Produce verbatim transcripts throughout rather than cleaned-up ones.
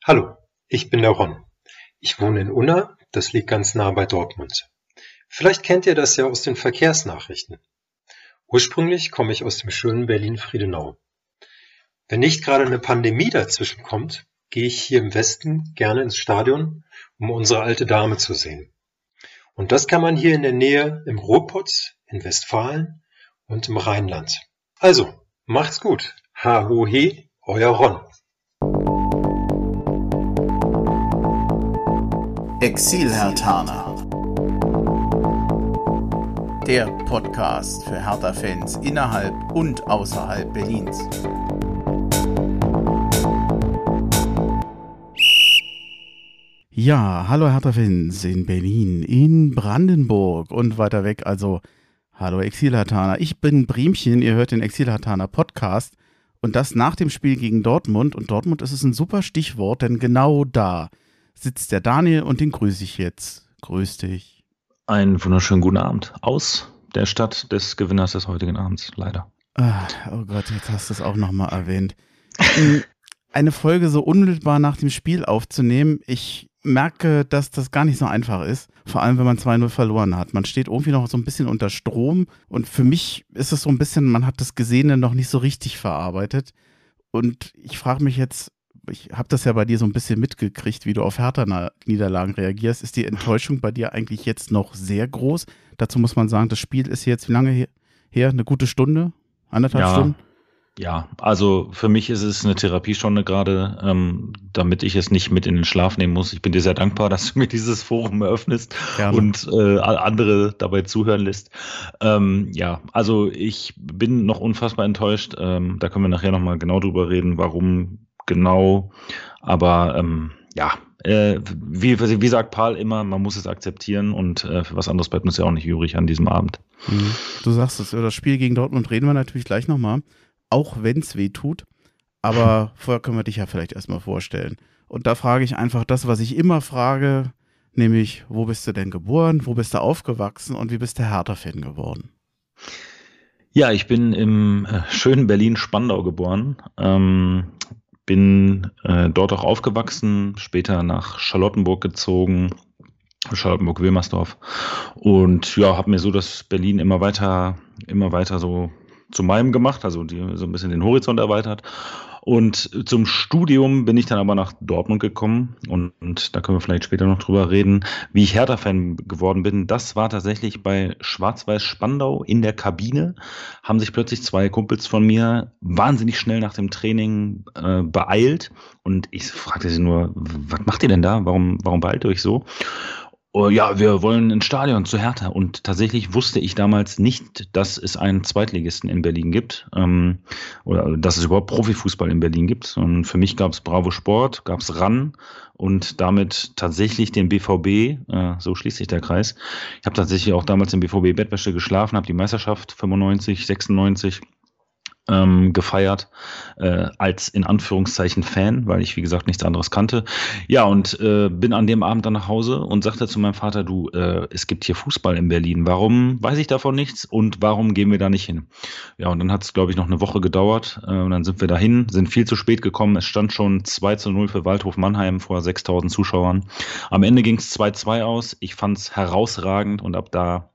Hallo, ich bin der Ron. Ich wohne in Unna, das liegt ganz nah bei Dortmund. Vielleicht kennt ihr das ja aus den Verkehrsnachrichten. Ursprünglich komme ich aus dem schönen Berlin-Friedenau. Wenn nicht gerade eine Pandemie dazwischen kommt, gehe ich hier im Westen gerne ins Stadion, um unsere alte Dame zu sehen. Und das kann man hier in der Nähe im Ruhrpott, in Westfalen und im Rheinland. Also, macht's gut. Ha ho he, euer Ron. Exil-Herthaner. Der Podcast für Hertha-Fans innerhalb und außerhalb Berlins. Ja, hallo Hertha-Fans in Berlin, in Brandenburg und weiter weg, also hallo Exil-Herthaner. Ich bin Bremchen, ihr hört den Exil-Herthaner Podcast und das nach dem Spiel gegen Dortmund. Und Dortmund ist es ein super Stichwort, denn genau da sitzt der Daniel und den grüße ich jetzt. Grüß dich. Einen wunderschönen guten Abend aus der Stadt des Gewinners des heutigen Abends, leider. Ah, oh Gott, jetzt hast du es auch nochmal erwähnt. Eine Folge so unmittelbar nach dem Spiel aufzunehmen, ich merke, dass das gar nicht so einfach ist, vor allem wenn man zwei null verloren hat. Man steht irgendwie noch so ein bisschen unter Strom und für mich ist es so ein bisschen, man hat das Gesehene noch nicht so richtig verarbeitet und ich frage mich jetzt, ich habe das ja bei dir so ein bisschen mitgekriegt, wie du auf Hertha-Niederlagen reagierst. Ist die Enttäuschung bei dir eigentlich jetzt noch sehr groß? Dazu muss man sagen, das Spiel ist jetzt wie lange her? her? Eine gute Stunde? Anderthalb ja, Stunden? Ja, also für mich ist es eine Therapiestunde gerade, ähm, damit ich es nicht mit in den Schlaf nehmen muss. Ich bin dir sehr dankbar, dass du mir dieses Forum eröffnest Gerne. und äh, andere dabei zuhören lässt. Ähm, ja, also ich bin noch unfassbar enttäuscht. Ähm, da können wir nachher nochmal genau drüber reden, warum genau. Aber ähm, ja, äh, wie, wie sagt Paul immer, man muss es akzeptieren und äh, für was anderes bleibt uns ja auch nicht übrig an diesem Abend. Mhm. Du sagst es, über das Spiel gegen Dortmund reden wir natürlich gleich nochmal. Auch wenn es weh tut, aber vorher können wir dich ja vielleicht erstmal vorstellen. Und da frage ich einfach das, was ich immer frage, nämlich, wo bist du denn geboren, wo bist du aufgewachsen und wie bist du Hertha-Fan geworden? Ja, ich bin im äh, schönen Berlin-Spandau geboren, ähm, bin äh, dort auch aufgewachsen, später nach Charlottenburg gezogen, Charlottenburg-Wilmersdorf und ja, habe mir so das Berlin immer weiter, immer weiter so zu meinem gemacht, also die so ein bisschen den Horizont erweitert. Und zum Studium bin ich dann aber nach Dortmund gekommen und, und da können wir vielleicht später noch drüber reden, wie ich Hertha-Fan geworden bin. Das war tatsächlich bei Schwarz-Weiß Spandau in der Kabine, haben sich plötzlich zwei Kumpels von mir wahnsinnig schnell nach dem Training äh, beeilt und ich fragte sie nur, was macht ihr denn da? Warum, warum beeilt ihr euch so? Oh, ja, wir wollen ins Stadion zu Hertha und tatsächlich wusste ich damals nicht, dass es einen Zweitligisten in Berlin gibt ähm, oder dass es überhaupt Profifußball in Berlin gibt. Und für mich gab es Bravo Sport, gab es R A N und damit tatsächlich den B V B, äh, so schließt sich der Kreis. Ich habe tatsächlich auch damals im B V B-Bettwäsche geschlafen, habe die Meisterschaft fünfundneunzig, sechsundneunzig Ähm, gefeiert, äh, als in Anführungszeichen Fan, weil ich, wie gesagt, nichts anderes kannte. Ja, und äh, bin an dem Abend dann nach Hause und sagte zu meinem Vater, du, äh, es gibt hier Fußball in Berlin, warum weiß ich davon nichts und warum gehen wir da nicht hin? Ja, und dann hat es, glaube ich, noch eine Woche gedauert äh, und dann sind wir dahin, sind viel zu spät gekommen, es stand schon zwei zu null für Waldhof Mannheim vor sechstausend Zuschauern. Am Ende ging es zwei zwei aus, ich fand es herausragend und ab da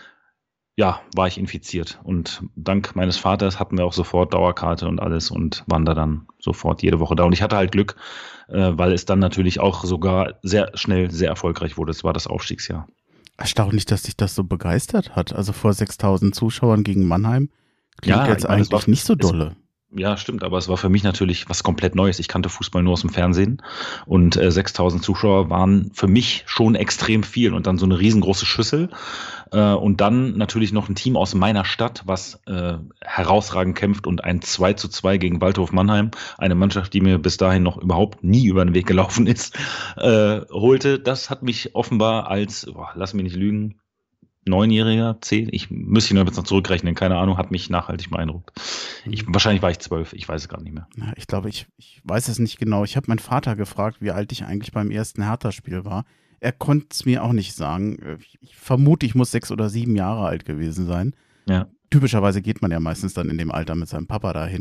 ja, war ich infiziert und dank meines Vaters hatten wir auch sofort Dauerkarte und alles und waren da dann sofort jede Woche da und ich hatte halt Glück, äh, weil es dann natürlich auch sogar sehr schnell sehr erfolgreich wurde. Es war das Aufstiegsjahr. Erstaunlich, dass dich das so begeistert hat. Also vor sechstausend Zuschauern gegen Mannheim klingt ja, jetzt eigentlich war, nicht so dolle. Ja, stimmt, aber es war für mich natürlich was komplett Neues. Ich kannte Fußball nur aus dem Fernsehen und äh, sechstausend Zuschauer waren für mich schon extrem viel und dann so eine riesengroße Schüssel äh, und dann natürlich noch ein Team aus meiner Stadt, was äh, herausragend kämpft und ein zwei zu zwei gegen Waldhof Mannheim, eine Mannschaft, die mir bis dahin noch überhaupt nie über den Weg gelaufen ist, äh, holte. Das hat mich offenbar als, boah, lass mich nicht lügen, Neunjähriger, zehn, ich müsste ihn jetzt noch zurückrechnen, keine Ahnung, hat mich nachhaltig beeindruckt. Ich, wahrscheinlich war ich zwölf, ich weiß es gerade nicht mehr. Ja, ich glaube, ich, ich weiß es nicht genau. Ich habe meinen Vater gefragt, wie alt ich eigentlich beim ersten Hertha-Spiel war. Er konnte es mir auch nicht sagen. Ich, ich vermute, ich muss sechs oder sieben Jahre alt gewesen sein. Ja. Typischerweise geht man ja meistens dann in dem Alter mit seinem Papa dahin.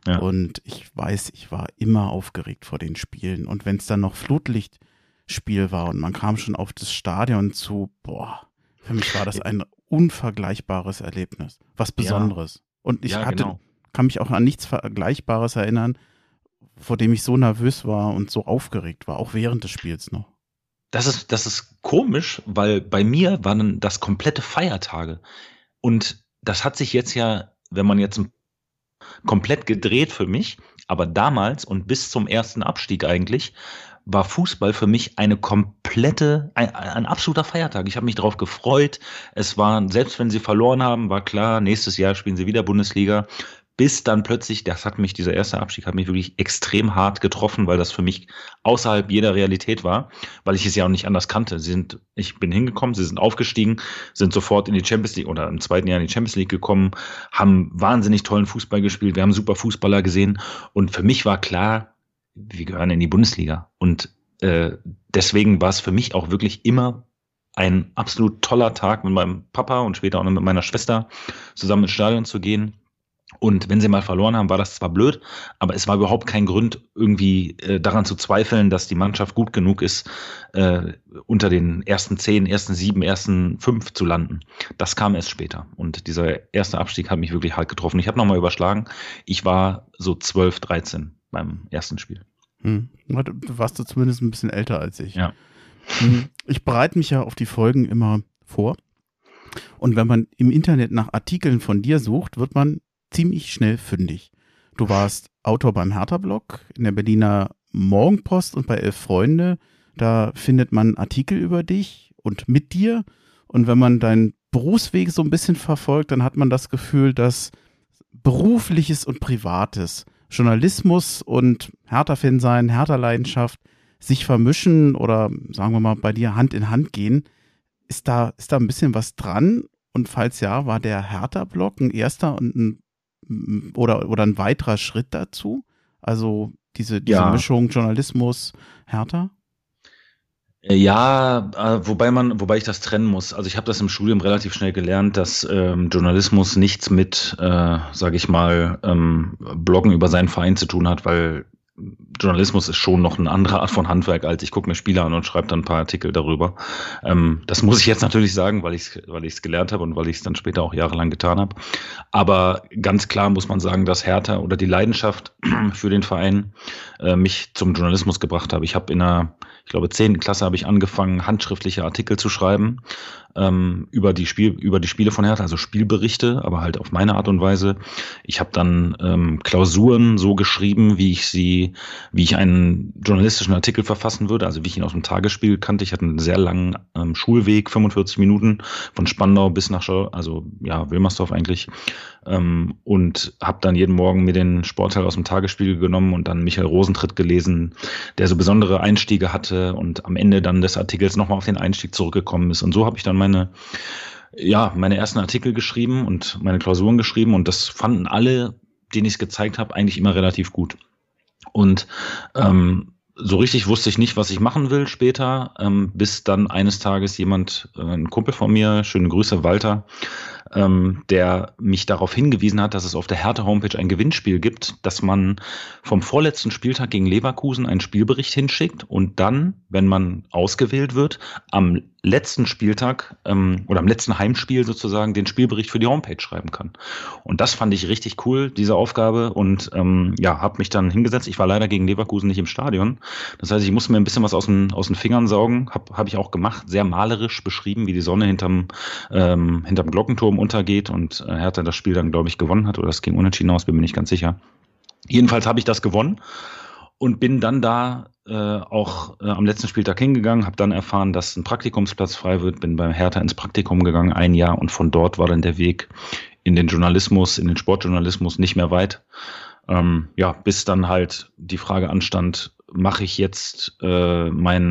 Ja. Und ich weiß, ich war immer aufgeregt vor den Spielen. Und wenn es dann noch Flutlichtspiel war und man kam schon auf das Stadion zu, boah, für mich war das ein unvergleichbares Erlebnis. Was Besonderes. Ja. Und ich ja, hatte, genau. kann mich auch an nichts Vergleichbares erinnern, vor dem ich so nervös war und so aufgeregt war, auch während des Spiels noch. Das ist, das ist komisch, weil bei mir waren das komplette Feiertage. Und das hat sich jetzt ja, wenn man jetzt komplett gedreht für mich, aber damals und bis zum ersten Abstieg eigentlich, war Fußball für mich eine komplette, ein, ein absoluter Feiertag. Ich habe mich darauf gefreut. Es war, selbst wenn sie verloren haben, war klar, nächstes Jahr spielen sie wieder Bundesliga. Bis dann plötzlich, das hat mich, dieser erste Abstieg hat mich wirklich extrem hart getroffen, weil das für mich außerhalb jeder Realität war, weil ich es ja auch nicht anders kannte. Sie sind, ich bin hingekommen, sie sind aufgestiegen, sind sofort in die Champions League oder im zweiten Jahr in die Champions League gekommen, haben wahnsinnig tollen Fußball gespielt, wir haben super Fußballer gesehen und für mich war klar, wir gehören in die Bundesliga und äh, deswegen war es für mich auch wirklich immer ein absolut toller Tag mit meinem Papa und später auch mit meiner Schwester zusammen ins Stadion zu gehen. Und wenn sie mal verloren haben, war das zwar blöd, aber es war überhaupt kein Grund, irgendwie äh, daran zu zweifeln, dass die Mannschaft gut genug ist, äh, unter den ersten zehn, ersten sieben, ersten fünf zu landen. Das kam erst später. Und dieser erste Abstieg hat mich wirklich hart getroffen. Ich habe nochmal überschlagen. Ich war so zwölf, dreizehn beim ersten Spiel. Hm. Du warst du zumindest ein bisschen älter als ich. Ja. Ich bereite mich ja auf die Folgen immer vor. Und wenn man im Internet nach Artikeln von dir sucht, wird man ziemlich schnell fündig. Du warst Autor beim Hertha-Blog, in der Berliner Morgenpost und bei Elf Freunde. Da findet man Artikel über dich und mit dir. Und wenn man deinen Berufsweg so ein bisschen verfolgt, dann hat man das Gefühl, dass Berufliches und Privates, Journalismus und Hertha-Fan sein, Hertha-Leidenschaft sich vermischen oder sagen wir mal bei dir Hand in Hand gehen. Ist da, ist da ein bisschen was dran? Und falls ja, war der Hertha-Blog ein erster und ein Oder, oder ein weiterer Schritt dazu? Also diese, diese ja. Mischung Journalismus, Hertha? Ja, äh, wobei man, wobei ich das trennen muss. Also ich habe das im Studium relativ schnell gelernt, dass ähm, Journalismus nichts mit, äh, sage ich mal, ähm, Bloggen über seinen Verein zu tun hat, weil Journalismus ist schon noch eine andere Art von Handwerk, als ich gucke mir Spiele an und schreibe dann ein paar Artikel darüber. Ähm, das muss ich jetzt natürlich sagen, weil ich es weil ich es gelernt habe und weil ich es dann später auch jahrelang getan habe. Aber ganz klar muss man sagen, dass Hertha oder die Leidenschaft für den Verein äh, mich zum Journalismus gebracht habe. Ich habe in einer, ich glaube, zehnten Klasse habe ich angefangen, handschriftliche Artikel zu schreiben ähm, über die Spiel, über die Spiele von Hertha, also Spielberichte, aber halt auf meine Art und Weise. Ich habe dann ähm, Klausuren so geschrieben, wie ich sie, wie ich einen journalistischen Artikel verfassen würde, also wie ich ihn aus dem Tagesspiegel kannte. Ich hatte einen sehr langen ähm, Schulweg, fünfundvierzig Minuten von Spandau bis nach, Schau, also ja, Wilmersdorf eigentlich. Ähm, und habe dann jeden Morgen mir den Sportteil aus dem Tagesspiegel genommen und dann Michael Rosentritt gelesen, der so besondere Einstiege hatte und am Ende dann des Artikels nochmal auf den Einstieg zurückgekommen ist. Und so habe ich dann meine, ja, meine ersten Artikel geschrieben und meine Klausuren geschrieben und das fanden alle, denen ich es gezeigt habe, eigentlich immer relativ gut. Und ähm, so richtig wusste ich nicht, was ich machen will später, ähm, bis dann eines Tages jemand, äh, ein Kumpel von mir, schöne Grüße, Walter, ähm, der mich darauf hingewiesen hat, dass es auf der Hertha-Homepage ein Gewinnspiel gibt, dass man vom vorletzten Spieltag gegen Leverkusen einen Spielbericht hinschickt und dann, wenn man ausgewählt wird, am letzten Spieltag ähm, oder am letzten Heimspiel sozusagen den Spielbericht für die Homepage schreiben kann. Und das fand ich richtig cool, diese Aufgabe und ähm, ja, habe mich dann hingesetzt. Ich war leider gegen Leverkusen nicht im Stadion. Das heißt, ich musste mir ein bisschen was aus den, aus den Fingern saugen. Habe hab ich auch gemacht, sehr malerisch beschrieben, wie die Sonne hinterm, ähm, hinterm Glockenturm untergeht und äh, Hertha das Spiel dann, glaube ich, gewonnen hat oder es ging unentschieden aus, bin mir nicht ganz sicher. Jedenfalls habe ich das gewonnen und bin dann da äh, auch äh, am letzten Spieltag hingegangen, habe dann erfahren, dass ein Praktikumsplatz frei wird, bin bei Hertha ins Praktikum gegangen, ein Jahr und von dort war dann der Weg in den Journalismus, in den Sportjournalismus nicht mehr weit. Ähm, ja, bis dann halt die Frage anstand, mache ich jetzt äh,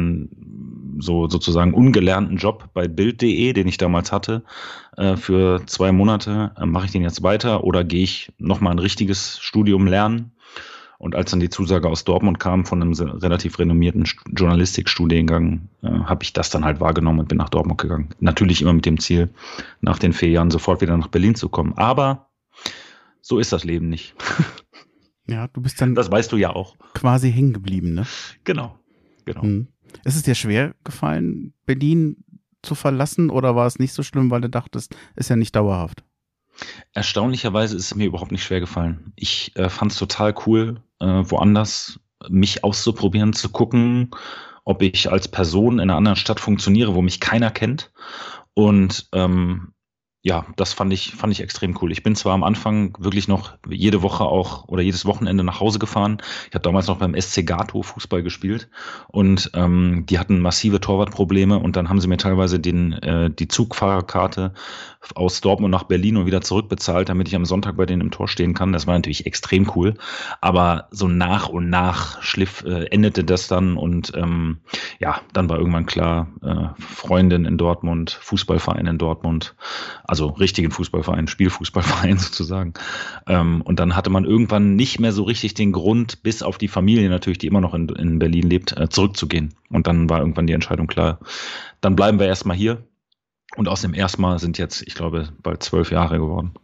meinen so sozusagen ungelernten Job bei Bild punkt de, den ich damals hatte, äh, für zwei Monate, äh, mache ich den jetzt weiter oder gehe ich nochmal ein richtiges Studium lernen? Und als dann die Zusage aus Dortmund kam von einem relativ renommierten Journalistikstudiengang, äh, habe ich das dann halt wahrgenommen und bin nach Dortmund gegangen. Natürlich immer mit dem Ziel, nach den vier Jahren sofort wieder nach Berlin zu kommen. Aber so ist das Leben nicht. Ja, du bist dann Das weißt du ja auch. quasi hängen geblieben, ne? Genau, genau. Hm. Ist es dir schwer gefallen, Berlin zu verlassen, oder war es nicht so schlimm, weil du dachtest, ist ja nicht dauerhaft? Erstaunlicherweise ist es mir überhaupt nicht schwer gefallen. Ich äh, fand es total cool, äh, woanders mich auszuprobieren, zu gucken, ob ich als Person in einer anderen Stadt funktioniere, wo mich keiner kennt. Und ähm, ja, das fand ich, fand ich extrem cool. Ich bin zwar am Anfang wirklich noch jede Woche auch oder jedes Wochenende nach Hause gefahren. Ich habe damals noch beim S C Gato Fußball gespielt und ähm, die hatten massive Torwartprobleme und dann haben sie mir teilweise den, äh, die Zugfahrerkarte aus Dortmund nach Berlin und wieder zurückbezahlt, damit ich am Sonntag bei denen im Tor stehen kann. Das war natürlich extrem cool. Aber so nach und nach schliff äh, endete das dann und ähm, ja, dann war irgendwann klar, äh, Freundin in Dortmund, Fußballverein in Dortmund, also richtigen Fußballverein, Spielfußballverein sozusagen. Ähm, und dann hatte man irgendwann nicht mehr so richtig den Grund, bis auf die Familie natürlich, die immer noch in, in Berlin lebt, äh, zurückzugehen. Und dann war irgendwann die Entscheidung klar, dann bleiben wir erstmal hier. Und aus dem ersten Mal sind jetzt, ich glaube, bald zwölf Jahre geworden.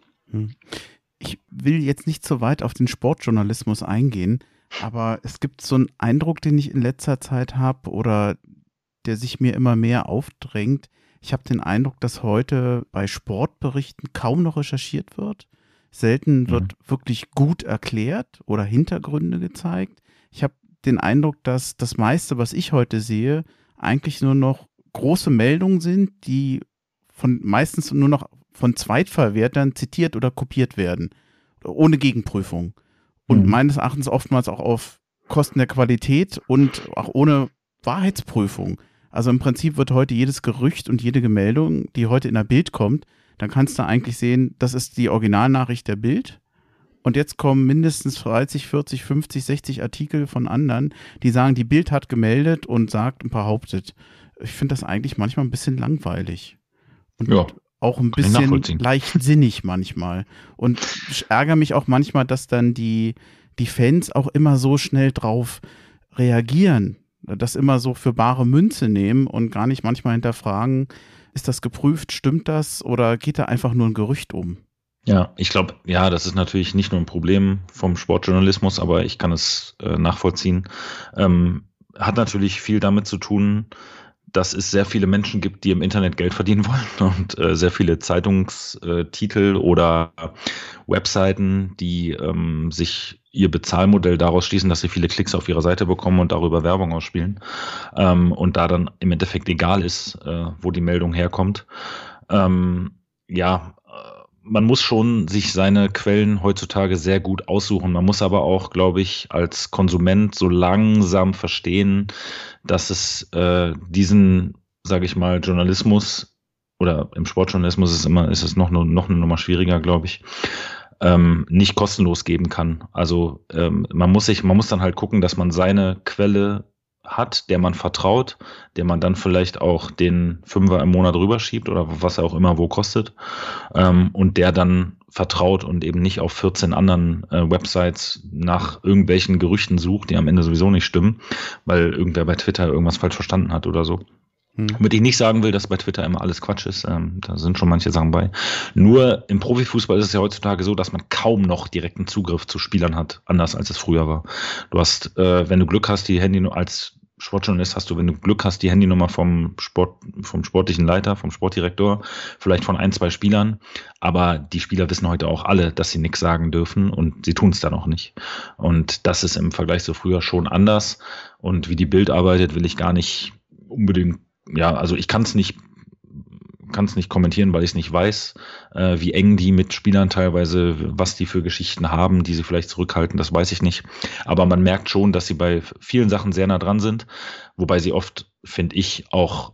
Ich will jetzt nicht so weit auf den Sportjournalismus eingehen, aber es gibt so einen Eindruck, den ich in letzter Zeit habe oder der sich mir immer mehr aufdrängt. Ich habe den Eindruck, dass heute bei Sportberichten kaum noch recherchiert wird. Selten wird mhm. wirklich gut erklärt oder Hintergründe gezeigt. Ich habe den Eindruck, dass das meiste, was ich heute sehe, eigentlich nur noch große Meldungen sind, die von meistens nur noch von Zweitverwertern zitiert oder kopiert werden, ohne Gegenprüfung. Und mhm. meines Erachtens oftmals auch auf Kosten der Qualität und auch ohne Wahrheitsprüfung. Also im Prinzip wird heute jedes Gerücht und jede Meldung, die heute in der Bild kommt, dann kannst du eigentlich sehen, das ist die Originalnachricht der Bild. Und jetzt kommen mindestens dreißig, vierzig, fünfzig, sechzig Artikel von anderen, die sagen, die Bild hat gemeldet und sagt und behauptet. Ich finde das eigentlich manchmal ein bisschen langweilig. Und ja, auch ein bisschen leichtsinnig manchmal. Und ich ärgere mich auch manchmal, dass dann die, die Fans auch immer so schnell drauf reagieren, das immer so für bare Münze nehmen und gar nicht manchmal hinterfragen, ist das geprüft, stimmt das oder geht da einfach nur ein Gerücht um? Ja, ich glaube, ja, das ist natürlich nicht nur ein Problem vom Sportjournalismus, aber ich kann es äh, nachvollziehen. Ähm, hat natürlich viel damit zu tun, dass es sehr viele Menschen gibt, die im Internet Geld verdienen wollen und äh, sehr viele Zeitungstitel oder Webseiten, die ähm, sich ihr Bezahlmodell daraus schließen, dass sie viele Klicks auf ihrer Seite bekommen und darüber Werbung ausspielen. Ähm, und da dann im Endeffekt egal ist, äh, wo die Meldung herkommt. Ähm, ja, man muss schon sich seine Quellen heutzutage sehr gut aussuchen. Man muss aber auch, glaube ich, als Konsument so langsam verstehen, dass es äh, diesen, sage ich mal, Journalismus oder im Sportjournalismus ist immer ist es noch eine, noch eine Nummer schwieriger, glaube ich, ähm, nicht kostenlos geben kann. Also ähm, man muss sich, man muss dann halt gucken, dass man seine Quelle hat, der man vertraut, der man dann vielleicht auch den Fünfer im Monat rüberschiebt oder was er auch immer wo kostet, ähm, und der dann vertraut und eben nicht auf vierzehn anderen äh, Websites nach irgendwelchen Gerüchten sucht, die am Ende sowieso nicht stimmen, weil irgendwer bei Twitter irgendwas falsch verstanden hat oder so. Hm. Womit ich nicht sagen will, dass bei Twitter immer alles Quatsch ist, ähm, da sind schon manche Sachen bei. Nur im Profifußball ist es ja heutzutage so, dass man kaum noch direkten Zugriff zu Spielern hat, anders als es früher war. Du hast, äh, wenn du Glück hast, die Handy als Sportjournalist hast du, wenn du Glück hast, die Handynummer vom Sport, vom sportlichen Leiter, vom Sportdirektor, vielleicht von ein, zwei Spielern. Aber die Spieler wissen heute auch alle, dass sie nichts sagen dürfen und sie tun es dann auch nicht. Und das ist im Vergleich zu früher schon anders. Und wie die Bild arbeitet, will ich gar nicht unbedingt, ja, also ich kann es nicht kann es nicht kommentieren, weil ich es nicht weiß, äh, wie eng die mit Spielern teilweise, was die für Geschichten haben, die sie vielleicht zurückhalten, das weiß ich nicht. Aber man merkt schon, dass sie bei vielen Sachen sehr nah dran sind, wobei sie oft, finde ich, auch,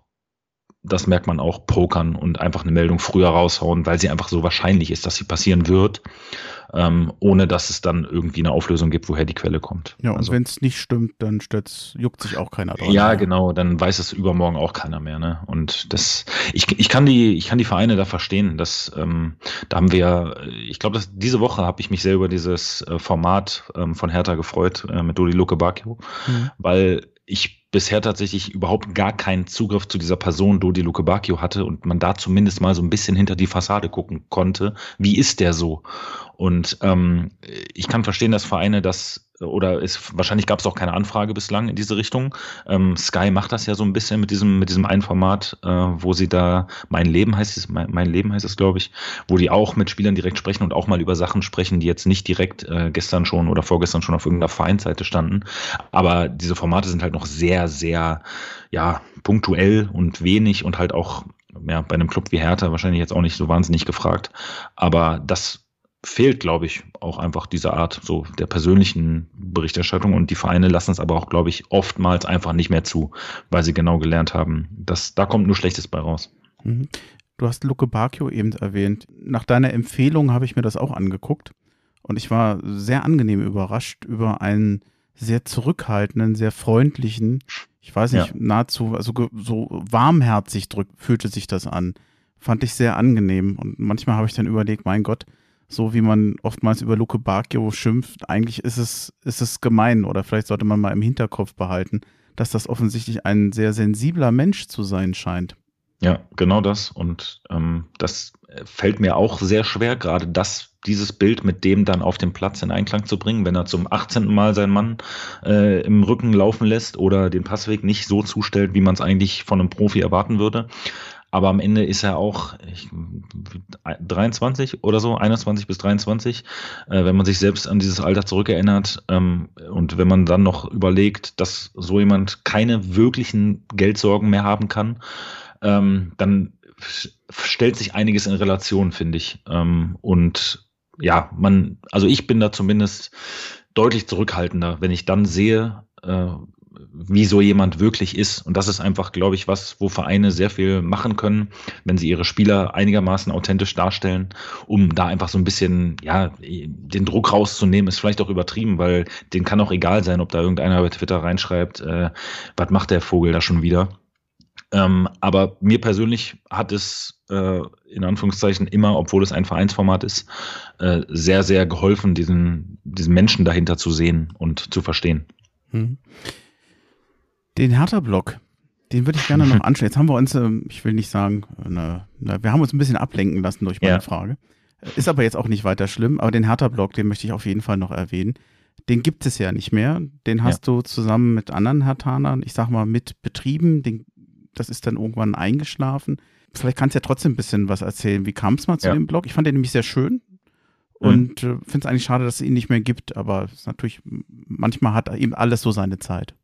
das merkt man auch, pokern und einfach eine Meldung früher raushauen, weil sie einfach so wahrscheinlich ist, dass sie passieren wird, ähm, ohne dass es dann irgendwie eine Auflösung gibt, woher die Quelle kommt. Ja, und also, wenn es nicht stimmt, dann juckt sich auch keiner dran. Ja, genau, dann weiß es übermorgen auch keiner mehr. Ne? Und das, ich, ich kann die, ich kann die Vereine da verstehen. Dass, ähm, da haben wir ja, ich glaube, diese Woche habe ich mich sehr über dieses äh, Format ähm, von Hertha gefreut äh, mit Dodi Luke Bacchio, mhm. weil ich bisher tatsächlich überhaupt gar keinen Zugriff zu dieser Person Dodi Lukebakio hatte und man da zumindest mal so ein bisschen hinter die Fassade gucken konnte. Wie ist der so? Und ähm, ich kann verstehen, dass Vereine das, oder es wahrscheinlich gab es auch keine Anfrage bislang in diese Richtung. Ähm, Sky macht das ja so ein bisschen mit diesem mit diesem einen Format, äh, wo sie da mein Leben heißt es, mein, mein Leben heißt es, glaube ich, wo die auch mit Spielern direkt sprechen und auch mal über Sachen sprechen, die jetzt nicht direkt äh, gestern schon oder vorgestern schon auf irgendeiner Vereinsseite standen. Aber diese Formate sind halt noch sehr, sehr ja punktuell und wenig und halt auch ja bei einem Club wie Hertha wahrscheinlich jetzt auch nicht so wahnsinnig gefragt. Aber das fehlt, glaube ich, auch einfach diese Art so der persönlichen Berichterstattung und die Vereine lassen es aber auch, glaube ich, oftmals einfach nicht mehr zu, weil sie genau gelernt haben, dass da kommt nur Schlechtes bei raus. Du hast Lukebakio eben erwähnt. Nach deiner Empfehlung habe ich mir das auch angeguckt und ich war sehr angenehm überrascht über einen sehr zurückhaltenden, sehr freundlichen, ich weiß nicht, ja. nahezu, also so warmherzig drück, fühlte sich das an. Fand ich sehr angenehm und manchmal habe ich dann überlegt, mein Gott, so wie man oftmals über Lukebakio schimpft, eigentlich ist es, ist es gemein oder vielleicht sollte man mal im Hinterkopf behalten, dass das offensichtlich ein sehr sensibler Mensch zu sein scheint. Ja, genau das und ähm, das fällt mir auch sehr schwer, gerade das, dieses Bild mit dem dann auf dem Platz in Einklang zu bringen, wenn er zum achtzehnten Mal seinen Mann äh, im Rücken laufen lässt oder den Passweg nicht so zustellt, wie man es eigentlich von einem Profi erwarten würde. Aber am Ende ist er auch ich, dreiundzwanzig oder so, einundzwanzig bis dreiundzwanzig, äh, wenn man sich selbst an dieses Alter zurückerinnert ähm, und wenn man dann noch überlegt, dass so jemand keine wirklichen Geldsorgen mehr haben kann, ähm, dann stellt sich einiges in Relation, finde ich. Ähm, und ja, man, also ich bin da zumindest deutlich zurückhaltender, wenn ich dann sehe, äh, wie so jemand wirklich ist. Und das ist einfach, glaube ich, was, wo Vereine sehr viel machen können, wenn sie ihre Spieler einigermaßen authentisch darstellen, um da einfach so ein bisschen, ja, den Druck rauszunehmen, ist vielleicht auch übertrieben, weil denen kann auch egal sein, ob da irgendeiner bei Twitter reinschreibt, äh, was macht der Vogel da schon wieder? Ähm, aber mir persönlich hat es äh, in Anführungszeichen immer, obwohl es ein Vereinsformat ist, äh, sehr, sehr geholfen, diesen, diesen Menschen dahinter zu sehen und zu verstehen. Hm. Den Hertha-Block, den würde ich gerne noch anschauen. Jetzt haben wir uns, ich will nicht sagen, eine, eine, wir haben uns ein bisschen ablenken lassen durch meine ja. Frage. Ist aber jetzt auch nicht weiter schlimm, aber den Hertha-Block, den möchte ich auf jeden Fall noch erwähnen. Den gibt es ja nicht mehr. Den hast ja. du zusammen mit anderen Herthanern, ich sag mal, mit betrieben. Den, das ist dann irgendwann eingeschlafen. Vielleicht kannst du ja trotzdem ein bisschen was erzählen. Wie kam es mal zu ja. dem Blog? Ich fand den nämlich sehr schön. Und mhm. äh, finde es eigentlich schade, dass es ihn nicht mehr gibt. Aber es ist natürlich, manchmal hat eben alles so seine Zeit.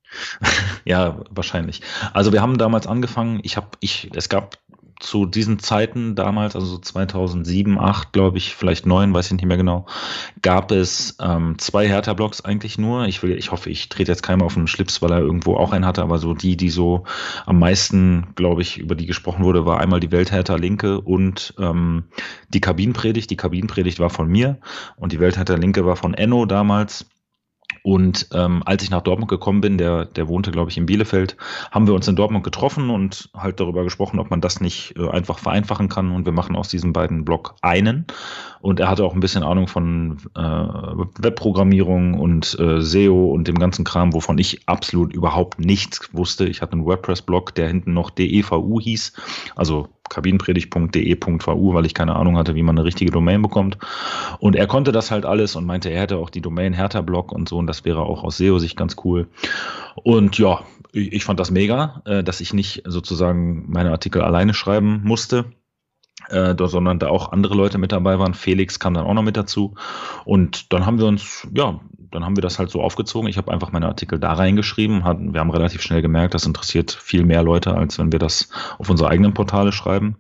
Ja, wahrscheinlich. Also wir haben damals angefangen, ich habe, ich, es gab zu diesen Zeiten damals, also so zweitausendsieben, acht, glaube ich, vielleicht neun, weiß ich nicht mehr genau, gab es ähm, zwei Hertha-Blogs eigentlich nur. Ich will, ich hoffe, ich trete jetzt keinem auf den Schlips, weil er irgendwo auch einen hatte, aber so die, die so am meisten, glaube ich, über die gesprochen wurde, war einmal die Welt-Hertha Linke und ähm, die Kabinenpredigt. Die Kabinenpredigt war von mir und die Welt-Hertha Linke war von Enno damals. Und ähm, als ich nach Dortmund gekommen bin, der der wohnte, glaube ich, in Bielefeld, haben wir uns in Dortmund getroffen und halt darüber gesprochen, ob man das nicht äh, einfach vereinfachen kann. Und wir machen aus diesen beiden Blog einen. Und er hatte auch ein bisschen Ahnung von äh, Webprogrammierung und äh, S E O und dem ganzen Kram, wovon ich absolut überhaupt nichts wusste. Ich hatte einen WordPress-Blog, der hinten noch D E V U hieß, also kabinenpredigt punkt de punkt v u, weil ich keine Ahnung hatte, wie man eine richtige Domain bekommt. Und er konnte das halt alles und meinte, er hätte auch die Domain Hertha-Blog und so und das wäre auch aus S E O-Sicht ganz cool. Und ja, ich, ich fand das mega, äh, dass ich nicht sozusagen meine Artikel alleine schreiben musste, äh, sondern da auch andere Leute mit dabei waren. Felix kam dann auch noch mit dazu. Und dann haben wir uns, ja, dann haben wir das halt so aufgezogen. Ich habe einfach meine Artikel da reingeschrieben. Wir haben relativ schnell gemerkt, das interessiert viel mehr Leute, als wenn wir das auf unsere eigenen Portale schreiben.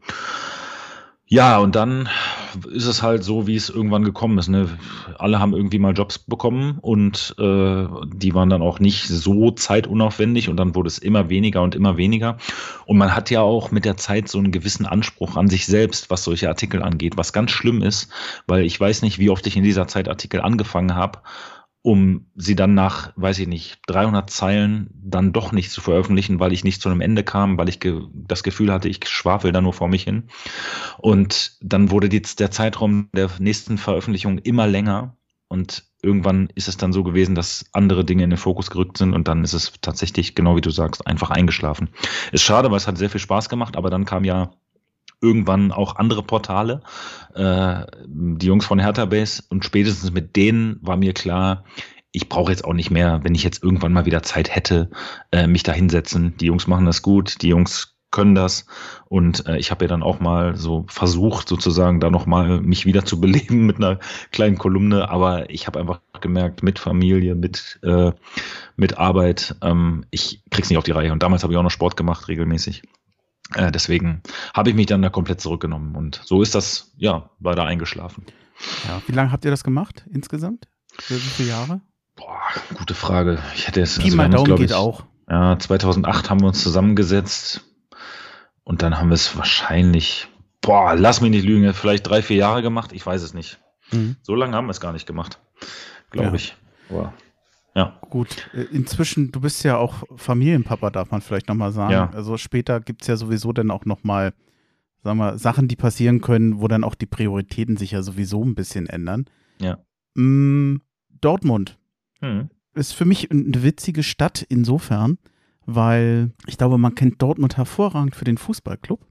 Ja, und dann ist es halt so, wie es irgendwann gekommen ist. Ne? Alle haben irgendwie mal Jobs bekommen und äh, die waren dann auch nicht so zeitunaufwendig und dann wurde es immer weniger und immer weniger. Und man hat ja auch mit der Zeit so einen gewissen Anspruch an sich selbst, was solche Artikel angeht, was ganz schlimm ist, weil ich weiß nicht, wie oft ich in dieser Zeit Artikel angefangen habe, um sie dann nach, weiß ich nicht, dreihundert Zeilen dann doch nicht zu veröffentlichen, weil ich nicht zu einem Ende kam, weil ich ge- das Gefühl hatte, ich schwafel da nur vor mich hin. Und dann wurde die, der Zeitraum der nächsten Veröffentlichung immer länger und irgendwann ist es dann so gewesen, dass andere Dinge in den Fokus gerückt sind und dann ist es tatsächlich, genau wie du sagst, einfach eingeschlafen. Ist schade, weil es hat sehr viel Spaß gemacht, aber dann kam ja irgendwann auch andere Portale, äh, die Jungs von Hertha Base, und spätestens mit denen war mir klar, ich brauche jetzt auch nicht mehr, wenn ich jetzt irgendwann mal wieder Zeit hätte, äh, mich da hinsetzen. Die Jungs machen das gut, die Jungs können das, und äh, ich habe ja dann auch mal so versucht, sozusagen da nochmal mich wieder zu beleben mit einer kleinen Kolumne, aber ich habe einfach gemerkt, mit Familie, mit äh, mit Arbeit, ähm, ich krieg's nicht auf die Reihe, und damals habe ich auch noch Sport gemacht, regelmäßig. Äh, deswegen habe ich mich dann da komplett zurückgenommen, und so ist das, ja, war da eingeschlafen. Ja, wie lange habt ihr das gemacht insgesamt? Für wie viele Jahre? Boah, gute Frage. Ich hätte es, Pi also mal wir haben uns, Daumen glaub geht ich, auch. Ja, zweitausendacht haben wir uns zusammengesetzt und dann haben wir es wahrscheinlich, boah, lass mich nicht lügen, vielleicht drei, vier Jahre gemacht, ich weiß es nicht. Mhm. So lange haben wir es gar nicht gemacht, glaube Ja. ich. Boah. Ja. Gut, äh, inzwischen, du bist ja auch Familienpapa, darf man vielleicht nochmal sagen. Ja. Also später gibt es ja sowieso dann auch nochmal, sagen wir, Sachen, die passieren können, wo dann auch die Prioritäten sich ja sowieso ein bisschen ändern. Ja. Mm, Dortmund Hm. ist für mich eine witzige Stadt insofern, weil ich glaube, man kennt Dortmund hervorragend für den Fußballclub,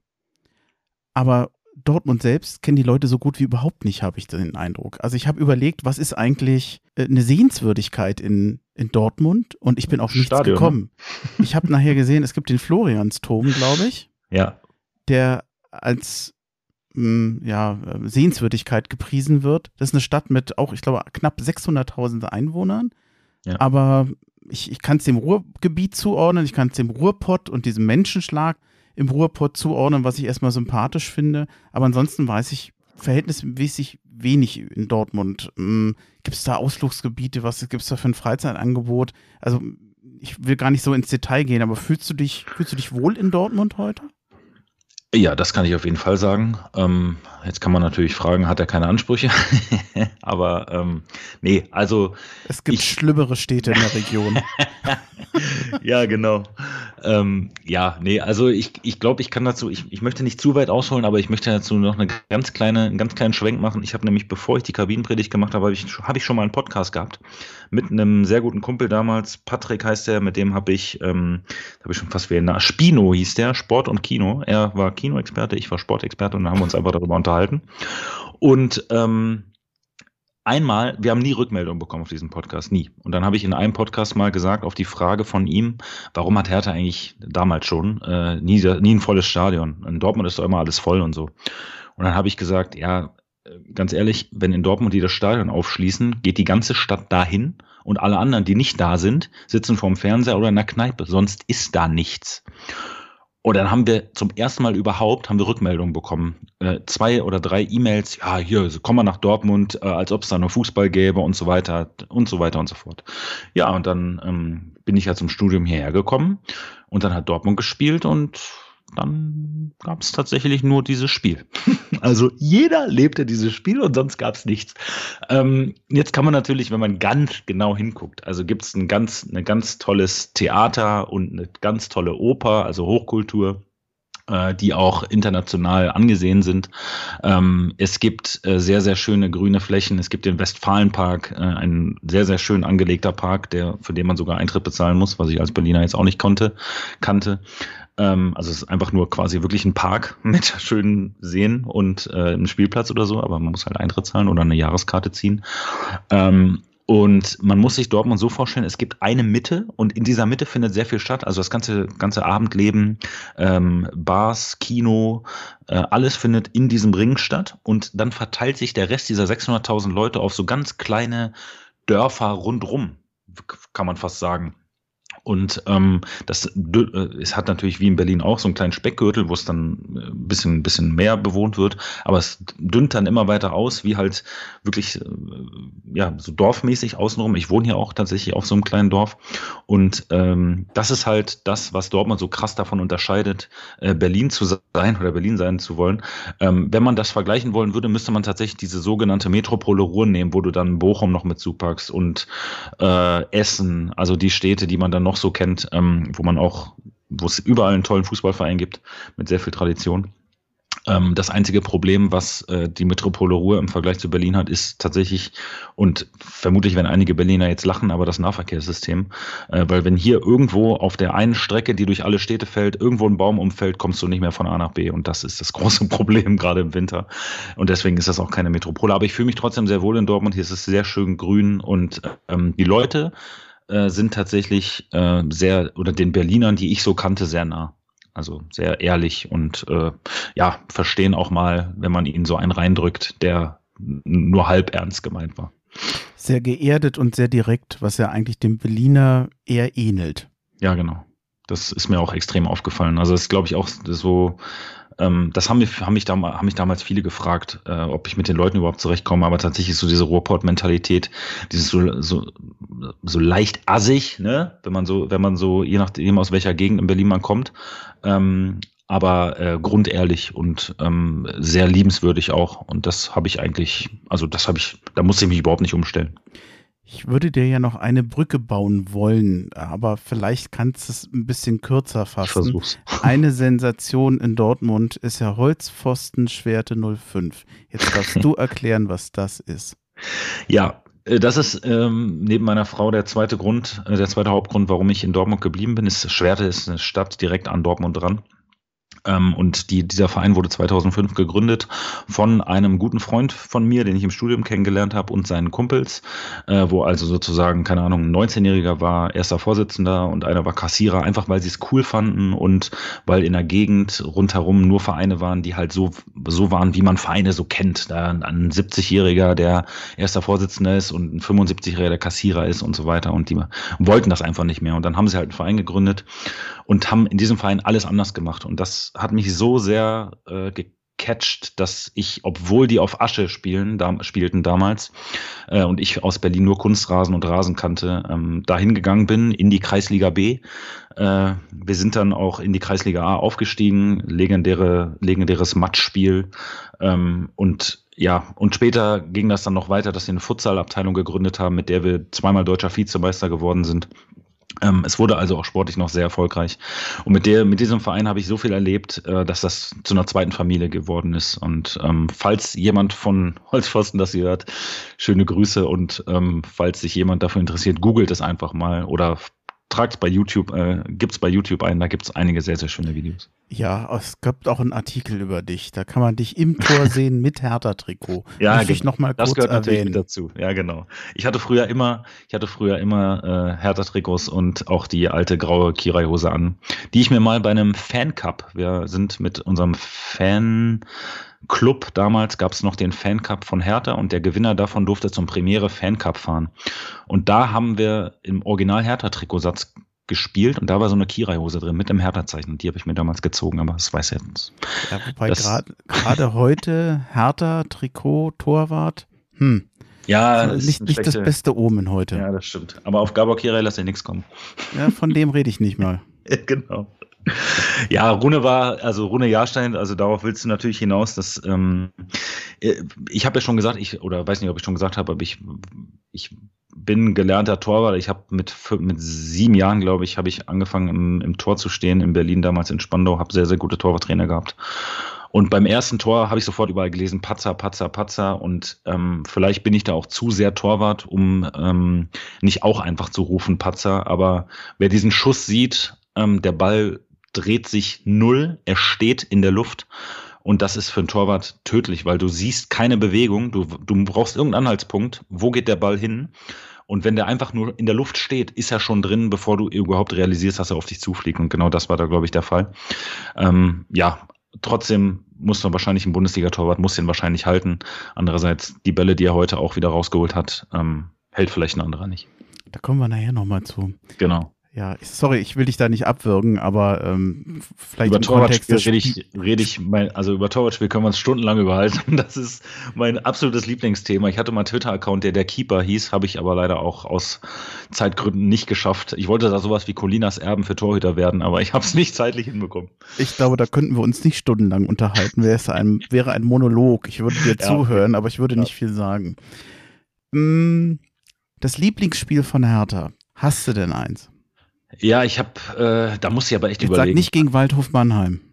aber Dortmund selbst kennen die Leute so gut wie überhaupt nicht, habe ich den Eindruck. Also ich habe überlegt, was ist eigentlich äh, eine Sehenswürdigkeit in, in Dortmund, und ich bin auf nichts Stadion, gekommen. Ne? Ich habe nachher gesehen, es gibt den Floriansturm, glaube ich, Ja. der als mh, ja, äh, Sehenswürdigkeit gepriesen wird. Das ist eine Stadt mit auch, ich glaube, knapp sechshunderttausend Einwohnern, Ja. aber ich, ich kann es dem Ruhrgebiet zuordnen, ich kann es dem Ruhrpott und diesem Menschenschlag im Ruhrpott zuordnen, was ich erstmal sympathisch finde. Aber ansonsten weiß ich verhältnismäßig wenig in Dortmund. Gibt es da Ausflugsgebiete? Was gibt es da für ein Freizeitangebot? Also ich will gar nicht so ins Detail gehen, aber fühlst du dich, fühlst du dich wohl in Dortmund heute? Ja, das kann ich auf jeden Fall sagen. Ähm, jetzt kann man natürlich fragen, hat er keine Ansprüche? Aber ähm, nee, also Es gibt ich- schlimmere Städte in der Region. ja, genau. Ähm, ja, nee, also ich, ich glaube, ich kann dazu, ich, ich möchte nicht zu weit ausholen, aber ich möchte dazu noch eine ganz kleine, einen ganz kleinen Schwenk machen. Ich habe nämlich, bevor ich die Kabinenpredigt gemacht habe, habe ich, hab ich schon mal einen Podcast gehabt mit einem sehr guten Kumpel damals. Patrick heißt der, mit dem habe ich, ähm, habe ich schon fast wie ein Spino hieß der, Sport und Kino. Er war Kinoexperte, ich war Sportexperte, und dann haben wir uns einfach darüber unterhalten. Und ähm, einmal, wir haben nie Rückmeldung bekommen auf diesen Podcast, nie. Und dann habe ich in einem Podcast mal gesagt, auf die Frage von ihm, warum hat Hertha eigentlich damals schon äh, nie, nie ein volles Stadion? In Dortmund ist doch immer alles voll und so. Und dann habe ich gesagt, ja, äh, ganz ehrlich, wenn in Dortmund die das Stadion aufschließen, geht die ganze Stadt dahin, und alle anderen, die nicht da sind, sitzen vorm Fernseher oder in der Kneipe. Sonst ist da nichts. Und dann haben wir zum ersten Mal überhaupt haben wir Rückmeldungen bekommen. Äh, zwei oder drei E-Mails, ja, hier, so, komm mal nach Dortmund, äh, als ob es da nur Fußball gäbe und so weiter und so weiter und so fort. Ja, und dann ähm, bin ich ja zum Studium hierher gekommen, und dann hat Dortmund gespielt, und dann gab es tatsächlich nur dieses Spiel. Also jeder lebte dieses Spiel, und sonst gab es nichts. Ähm, jetzt kann man natürlich, wenn man ganz genau hinguckt, also gibt es ein ganz, ein ganz tolles Theater und eine ganz tolle Oper, also Hochkultur, äh, die auch international angesehen sind. Ähm, es gibt äh, sehr, sehr schöne grüne Flächen. Es gibt den Westfalenpark, äh, ein sehr, sehr schön angelegter Park, der, für den man sogar Eintritt bezahlen muss, was ich als Berliner jetzt auch nicht konnte, kannte. Ähm, also es ist einfach nur quasi wirklich ein Park mit schönen Seen und äh, einem Spielplatz oder so, aber man muss halt Eintritt zahlen oder eine Jahreskarte ziehen. Ähm, und man muss sich Dortmund so vorstellen, es gibt eine Mitte, und in dieser Mitte findet sehr viel statt. Also das ganze, ganze Abendleben, ähm, Bars, Kino, äh, alles findet in diesem Ring statt, und dann verteilt sich der Rest dieser sechshunderttausend Leute auf so ganz kleine Dörfer rundrum, kann man fast sagen. Und ähm, das äh, es hat natürlich wie in Berlin auch so einen kleinen Speckgürtel, wo es dann ein bisschen, ein bisschen mehr bewohnt wird, aber es dünnt dann immer weiter aus, wie halt wirklich äh, ja so dorfmäßig außenrum. Ich wohne hier auch tatsächlich auf so einem kleinen Dorf, und ähm, das ist halt das, was Dortmund so krass davon unterscheidet, äh, Berlin zu sein oder Berlin sein zu wollen. Ähm, wenn man das vergleichen wollen würde, müsste man tatsächlich diese sogenannte Metropole Ruhr nehmen, wo du dann Bochum noch mit zupackst und äh, Essen, also die Städte, die man dann noch so kennt, ähm, wo man auch, wo es überall einen tollen Fußballverein gibt mit sehr viel Tradition. Ähm, das einzige Problem, was äh, die Metropole Ruhr im Vergleich zu Berlin hat, ist tatsächlich, und vermutlich werden einige Berliner jetzt lachen, aber das Nahverkehrssystem. Äh, weil wenn hier irgendwo auf der einen Strecke, die durch alle Städte fällt, irgendwo ein Baum umfällt, kommst du nicht mehr von A nach B. Und das ist das große Problem, gerade im Winter. Und deswegen ist das auch keine Metropole. Aber ich fühle mich trotzdem sehr wohl in Dortmund. Hier ist es sehr schön grün und ähm, die Leute äh, sind tatsächlich äh, sehr, oder den Berlinern, die ich so kannte, sehr nah. Also sehr ehrlich und äh, ja, verstehen auch mal, wenn man ihnen so einen reindrückt, der nur halb ernst gemeint war. Sehr geerdet und sehr direkt, was ja eigentlich dem Berliner eher ähnelt. Ja, genau. Das ist mir auch extrem aufgefallen. Also das ist, glaube ich, auch so, ähm, das haben mich, haben mich, dam- haben mich damals viele gefragt, äh, ob ich mit den Leuten überhaupt zurechtkomme, aber tatsächlich ist so diese Ruhrpott-Mentalität, dieses so, so, so leicht assig, ne, wenn man so, wenn man so, je nachdem aus welcher Gegend in Berlin man kommt, ähm, aber äh, grundehrlich und ähm, sehr liebenswürdig auch. Und das habe ich eigentlich, also das habe ich, da musste ich mich überhaupt nicht umstellen. Ich würde dir ja noch eine Brücke bauen wollen, aber vielleicht kannst du es ein bisschen kürzer fassen. Ich versuch's. Eine Sensation in Dortmund ist ja Holzpfosten Schwerte null fünf. Jetzt darfst du erklären, was das ist. Ja, äh, das ist ähm, neben meiner Frau der zweite Grund, äh, der zweite Hauptgrund, warum ich in Dortmund geblieben bin. Ist Schwerte ist eine Stadt direkt an Dortmund dran. Ähm, und die, dieser Verein wurde zweitausendfünf gegründet von einem guten Freund von mir, den ich im Studium kennengelernt habe, und seinen Kumpels, äh, wo also sozusagen, keine Ahnung, ein neunzehnjähriger war erster Vorsitzender und einer war Kassierer, einfach weil sie es cool fanden und weil in der Gegend rundherum nur Vereine waren, die halt so, so waren, wie man Vereine so kennt. Da ein siebzigjähriger, der erster Vorsitzender ist und ein fünfundsiebzigjähriger, der Kassierer ist und so weiter, und die wollten das einfach nicht mehr. Und dann haben sie halt einen Verein gegründet und haben in diesem Verein alles anders gemacht. Und das hat mich so sehr äh, gecatcht, dass ich, obwohl die auf Asche spielen, da, spielten damals äh, und ich aus Berlin nur Kunstrasen und Rasen kannte, ähm, dahin gegangen bin in die Kreisliga B. Äh, wir sind dann auch in die Kreisliga A aufgestiegen, legendäre, legendäres Matchspiel. Ähm, und ja, und später ging das dann noch weiter, dass wir eine Futsal-Abteilung gegründet haben, mit der wir zweimal deutscher Vizemeister geworden sind. Ähm, es wurde also auch sportlich noch sehr erfolgreich. Und mit der, mit diesem Verein habe ich so viel erlebt, äh, dass das zu einer zweiten Familie geworden ist. Und ähm, falls jemand von Holzpfosten das hier hört, schöne Grüße. Und ähm, falls sich jemand dafür interessiert, googelt es einfach mal oder tragt es bei YouTube, äh, gibt es bei YouTube ein, da gibt es einige sehr, sehr schöne Videos. Ja, es gibt auch einen Artikel über dich. Da kann man dich im Tor sehen mit Hertha-Trikot. Ja, muss ich noch mal das kurz gehört natürlich erwähnen. mit dazu. Ja, genau. Ich hatte früher immer, ich hatte früher immer äh, Hertha-Trikots und auch die alte graue Kirai-Hose an, die ich mir mal bei einem Fan-Cup, wir sind mit unserem Fan-Club, damals gab es noch den Fan-Cup von Hertha und der Gewinner davon durfte zum Premiere Fan-Cup fahren. Und da haben wir im Original Hertha-Trikotsatz gespielt und da war so eine Kirai-Hose drin mit dem Hertha-Zeichen und die habe ich mir damals gezogen, aber das weiß jetzt. Ja, wobei Das- gerade gerade heute Hertha, Trikot, Torwart, hm, Ja, also das ist nicht, eine nicht das schlechte- beste Omen heute. Ja, das stimmt. Aber auf Gabor Kirai lasse ich nichts kommen. Ja, von dem rede ich nicht mal. Genau. Ja, Rune war, also Rune Jahrstein, also darauf willst du natürlich hinaus, dass ähm, äh, ich habe ja schon gesagt, ich, oder weiß nicht, ob ich schon gesagt habe, aber ich, ich bin gelernter Torwart. Ich habe mit, fü- mit sieben Jahren, glaube ich, habe ich angefangen im, im Tor zu stehen, in Berlin, damals in Spandau, habe sehr, sehr gute Torwarttrainer gehabt. Und beim ersten Tor habe ich sofort überall gelesen, Patzer, Patzer, Patzer. Und ähm, vielleicht bin ich da auch zu sehr Torwart, um ähm, nicht auch einfach zu rufen, Patzer. Aber wer diesen Schuss sieht, ähm, der Ball dreht sich null, er steht in der Luft. Und das ist für einen Torwart tödlich, weil du siehst keine Bewegung, du, du brauchst irgendeinen Anhaltspunkt, wo geht der Ball hin? Und wenn der einfach nur in der Luft steht, ist er schon drin, bevor du überhaupt realisierst, dass er auf dich zufliegt. Und genau das war da, glaube ich, der Fall. Ähm, ja, trotzdem muss man wahrscheinlich ein Bundesliga-Torwart, muss den wahrscheinlich halten. Andererseits, die Bälle, die er heute auch wieder rausgeholt hat, ähm, hält vielleicht ein anderer nicht. Da kommen wir nachher nochmal zu. Genau. Ja, ich, sorry, ich will dich da nicht abwürgen, aber ähm, vielleicht Über im Kontext Torwartspiel des rede Spiel- ich, rede ich mein, also über Torwartspiel können wir uns stundenlang überhalten. Das ist mein absolutes Lieblingsthema. Ich hatte mal einen Twitter-Account, der der Keeper hieß, habe ich aber leider auch aus Zeitgründen nicht geschafft. Ich wollte da sowas wie Colinas Erben für Torhüter werden, aber ich habe es nicht zeitlich hinbekommen. Ich glaube, da könnten wir uns nicht stundenlang unterhalten. Wäre es ein, wäre ein Monolog. Ich würde dir Ja. zuhören, aber ich würde Ja. nicht viel sagen. Mm, Das Lieblingsspiel von Hertha. Hast du denn eins? Ja, ich habe, äh, da muss ich aber echt Ich sag überlegen. nicht gegen Waldhof Mannheim.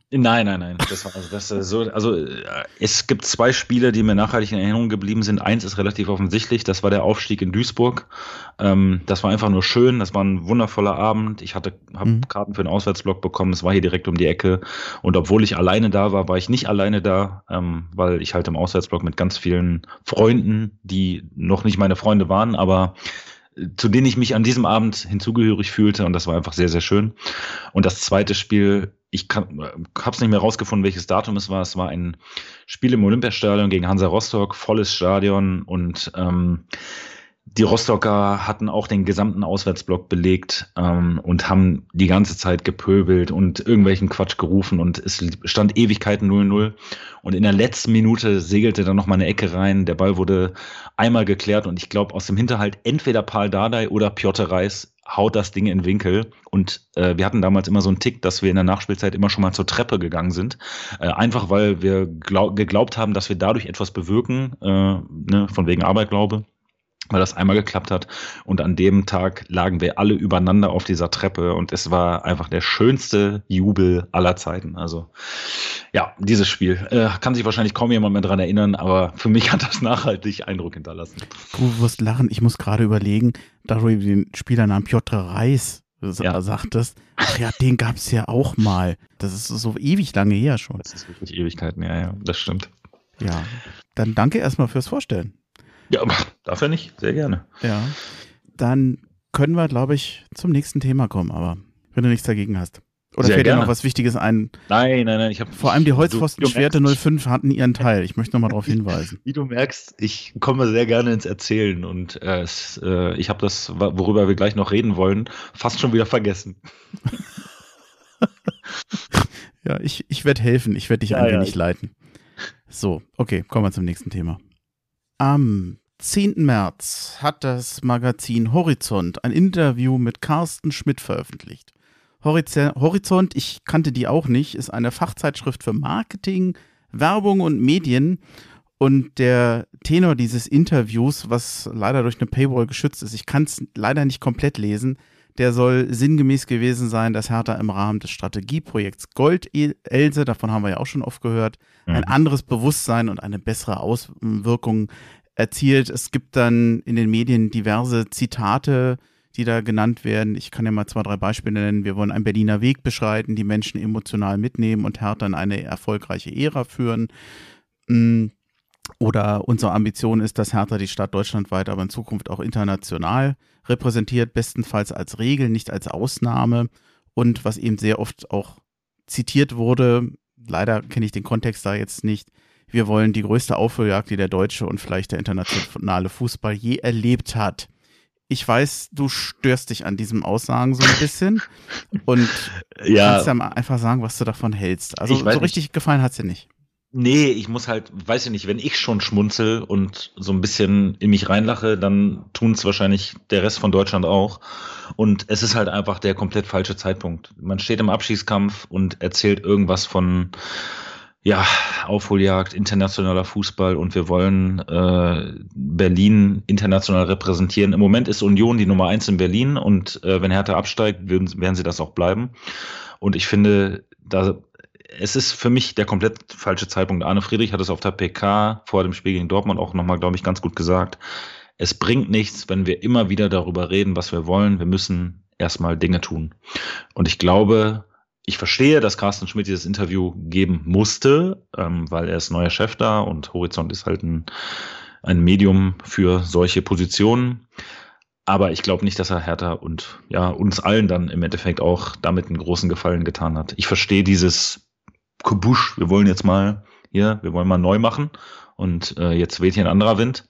Nein, nein, nein. Das war also das ist so. Also äh, es gibt zwei Spiele, die mir nachhaltig in Erinnerung geblieben sind. Eins ist relativ offensichtlich. Das war der Aufstieg in Duisburg. Ähm, das war einfach nur schön. Das war ein wundervoller Abend. Ich hatte habe Mhm. Karten für den Auswärtsblock bekommen. Es war hier direkt um die Ecke. Und obwohl ich alleine da war, war ich nicht alleine da, ähm, weil ich halt im Auswärtsblock mit ganz vielen Freunden, die noch nicht meine Freunde waren, aber zu denen ich mich an diesem Abend hinzugehörig fühlte, und das war einfach sehr, sehr schön. Und das zweite Spiel, ich habe es nicht mehr rausgefunden, welches Datum es war. Es war ein Spiel im Olympiastadion gegen Hansa Rostock, volles Stadion, und ähm, die Rostocker hatten auch den gesamten Auswärtsblock belegt ähm, und haben die ganze Zeit gepöbelt und irgendwelchen Quatsch gerufen, und es stand Ewigkeiten null null. Und in der letzten Minute segelte dann noch mal eine Ecke rein. Der Ball wurde einmal geklärt, und ich glaube, aus dem Hinterhalt entweder Paul Dardai oder Piotr Reis haut das Ding in den Winkel. Und äh, wir hatten damals immer so einen Tick, dass wir in der Nachspielzeit immer schon mal zur Treppe gegangen sind. Äh, einfach weil wir glaub, geglaubt haben, dass wir dadurch etwas bewirken, äh, ne, von wegen Aberglaube, weil das einmal geklappt hat. Und an dem Tag lagen wir alle übereinander auf dieser Treppe, und es war einfach der schönste Jubel aller Zeiten. Also ja, dieses Spiel äh, kann sich wahrscheinlich kaum jemand mehr dran erinnern, aber für mich hat das nachhaltig Eindruck hinterlassen. Du wirst lachen, ich muss gerade überlegen, da du den Spielernamen Piotr Reis Ja. sagtest, ach ja, den gab es ja auch mal. Das ist so ewig lange her schon. Das ist wirklich Ewigkeiten, ja, ja, das stimmt. Ja, dann danke erstmal fürs Vorstellen. Ja, aber dafür nicht, sehr gerne. Ja, dann können wir, glaube ich, zum nächsten Thema kommen, aber wenn du nichts dagegen hast. Oder Sehr fällt dir gerne. noch was Wichtiges ein? Nein, nein, nein, ich habe Vor allem die du- Holzpfosten-Schwerte du null merkst- fünf hatten ihren Teil. Ich möchte nochmal darauf hinweisen. Wie du merkst, ich komme sehr gerne ins Erzählen, und äh, es, äh, ich habe das, worüber wir gleich noch reden wollen, fast schon wieder vergessen. Ja, ich, ich werde helfen. Ich werde dich Ja, ein ja. wenig leiten. So, okay, kommen wir zum nächsten Thema. Am zehnten März hat das Magazin Horizont ein Interview mit Carsten Schmidt veröffentlicht. Horiz- Horizont, ich kannte die auch nicht, ist eine Fachzeitschrift für Marketing, Werbung und Medien. Und der Tenor dieses Interviews, was leider durch eine Paywall geschützt ist, ich kann es leider nicht komplett lesen, der soll sinngemäß gewesen sein, dass Hertha im Rahmen des Strategieprojekts Gold-Else, davon haben wir ja auch schon oft gehört, ein anderes Bewusstsein und eine bessere Auswirkung erzielt. Es gibt dann in den Medien diverse Zitate, die da genannt werden. Ich kann ja mal zwei, drei Beispiele nennen. Wir wollen einen Berliner Weg beschreiten, die Menschen emotional mitnehmen und Hertha in eine erfolgreiche Ära führen. Oder unsere Ambition ist, dass Hertha die Stadt deutschlandweit, aber in Zukunft auch international repräsentiert, bestenfalls als Regel, nicht als Ausnahme. Und was eben sehr oft auch zitiert wurde, leider kenne ich den Kontext da jetzt nicht, wir wollen die größte Aufholjagd, die der deutsche und vielleicht der internationale Fußball je erlebt hat. Ich weiß, du störst dich an diesem Aussagen so ein bisschen und Ja. kannst ja mal einfach sagen, was du davon hältst. Also Ich weiß so richtig gefallen hat's dir nicht. Nee, ich muss halt, weiß ich nicht, wenn ich schon schmunzel und so ein bisschen in mich reinlache, dann tun es wahrscheinlich der Rest von Deutschland auch. Und es ist halt einfach der komplett falsche Zeitpunkt. Man steht im Abschießkampf und erzählt irgendwas von, ja, Aufholjagd, internationaler Fußball, und wir wollen äh, Berlin international repräsentieren. Im Moment ist Union die Nummer eins in Berlin, und äh, wenn Hertha absteigt, würden, werden sie das auch bleiben. Und ich finde, da es ist für mich der komplett falsche Zeitpunkt. Arne Friedrich hat es auf der P K vor dem Spiel gegen Dortmund auch nochmal, glaube ich, ganz gut gesagt. Es bringt nichts, wenn wir immer wieder darüber reden, was wir wollen. Wir müssen erstmal Dinge tun. Und ich glaube, ich verstehe, dass Carsten Schmidt dieses Interview geben musste, ähm, weil er ist neuer Chef da, und Horizont ist halt ein, ein Medium für solche Positionen. Aber ich glaube nicht, dass er Hertha und ja uns allen dann im Endeffekt auch damit einen großen Gefallen getan hat. Ich verstehe dieses Kubusch, wir wollen jetzt mal hier, wir wollen mal neu machen, und äh, jetzt weht hier ein anderer Wind.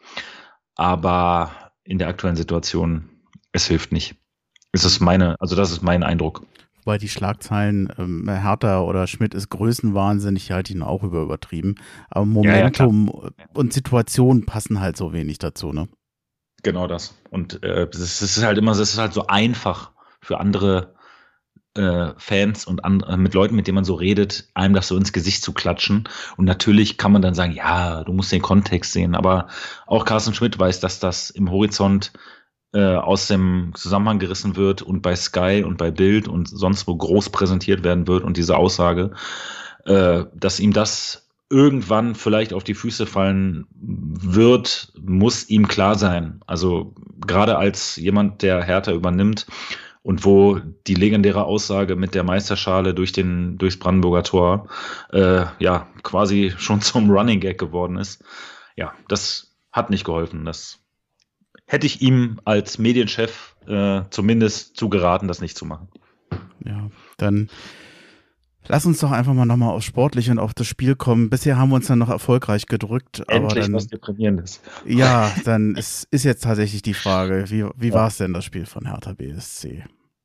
Aber in der aktuellen Situation, es hilft nicht. Es ist meine, also das ist mein Eindruck. Weil die Schlagzeilen, ähm, Hertha oder Schmidt ist Größenwahnsinn, ich halte ihn auch über übertrieben. Aber Momentum Ja, und Situation passen halt so wenig dazu, ne? Genau das. Und äh, es ist halt immer, es ist halt so einfach für andere äh, Fans und an, äh, mit Leuten, mit denen man so redet, einem das so ins Gesicht zu klatschen. Und natürlich kann man dann sagen, ja, du musst den Kontext sehen. Aber auch Carsten Schmidt weiß, dass das im Horizont äh, aus dem Zusammenhang gerissen wird und bei Sky und bei Bild und sonst wo groß präsentiert werden wird. Und diese Aussage äh, dass ihm das irgendwann vielleicht auf die Füße fallen wird, muss ihm klar sein. Also gerade als jemand, der Hertha übernimmt und wo die legendäre Aussage mit der Meisterschale durch den durchs Brandenburger Tor äh, ja quasi schon zum Running Gag geworden ist. Ja, das hat nicht geholfen. Das hätte ich ihm als Medienchef äh, zumindest zugeraten, das nicht zu machen. Ja, dann lass uns doch einfach mal nochmal aufs Sportliche und auf das Spiel kommen. Bisher haben wir uns dann noch erfolgreich gedrückt. Endlich aber dann, was Deprimierendes. Ja, dann ist, ist jetzt tatsächlich die Frage, wie, wie ja. war es denn, das Spiel von Hertha B S C?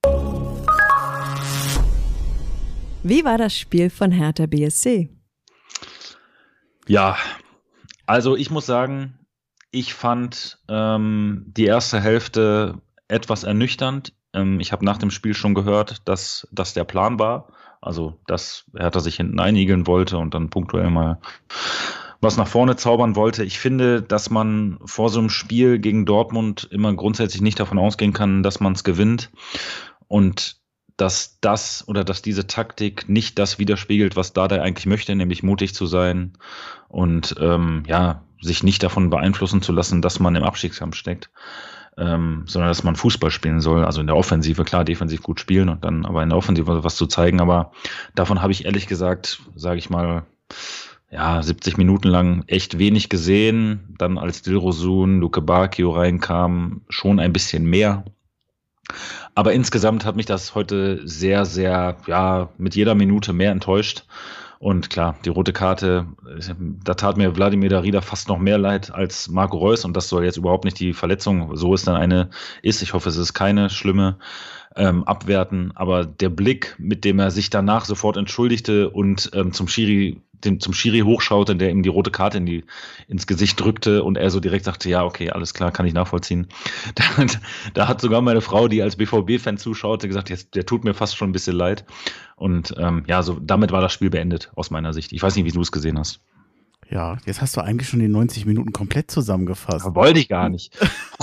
Wie war das Spiel von Hertha B S C? Ja, also ich muss sagen, ich fand ähm, die erste Hälfte etwas ernüchternd. Ähm, ich habe nach dem Spiel schon gehört, dass das der Plan war. Also, dass Hertha sich hinten einigeln wollte und dann punktuell mal was nach vorne zaubern wollte. Ich finde, dass man vor so einem Spiel gegen Dortmund immer grundsätzlich nicht davon ausgehen kann, dass man es gewinnt. Und dass das oder dass diese Taktik nicht das widerspiegelt, was Dardai eigentlich möchte, nämlich mutig zu sein und ähm, ja, sich nicht davon beeinflussen zu lassen, dass man im Abstiegskampf steckt. Ähm, sondern dass man Fußball spielen soll, also in der Offensive, klar, defensiv gut spielen und dann aber in der Offensive was zu zeigen, aber davon habe ich ehrlich gesagt, sage ich mal, ja, siebzig Minuten lang echt wenig gesehen, dann als Dilrosun, Luke Bacchio reinkam, schon ein bisschen mehr, aber insgesamt hat mich das heute sehr, sehr, ja, mit jeder Minute mehr enttäuscht. Und klar, die rote Karte, da tat mir Wladimir Darida fast noch mehr leid als Marco Reus. Und das soll jetzt überhaupt nicht die Verletzung, so es dann eine ist. Ich hoffe, es ist keine schlimme, ähm, abwerten. Aber der Blick, mit dem er sich danach sofort entschuldigte und ähm, zum Schiri, dem, zum Schiri hochschaute, der ihm die rote Karte in die, ins Gesicht drückte und er so direkt sagte, ja, okay, alles klar, kann ich nachvollziehen. Da, da hat sogar meine Frau, die als B V B-Fan zuschaute, gesagt, jetzt, der tut mir fast schon ein bisschen leid. Und ähm, ja, so damit war das Spiel beendet, aus meiner Sicht. Ich weiß nicht, wie du es gesehen hast. Ja, jetzt hast du eigentlich schon die neunzig Minuten komplett zusammengefasst. Aber wollte ich gar nicht.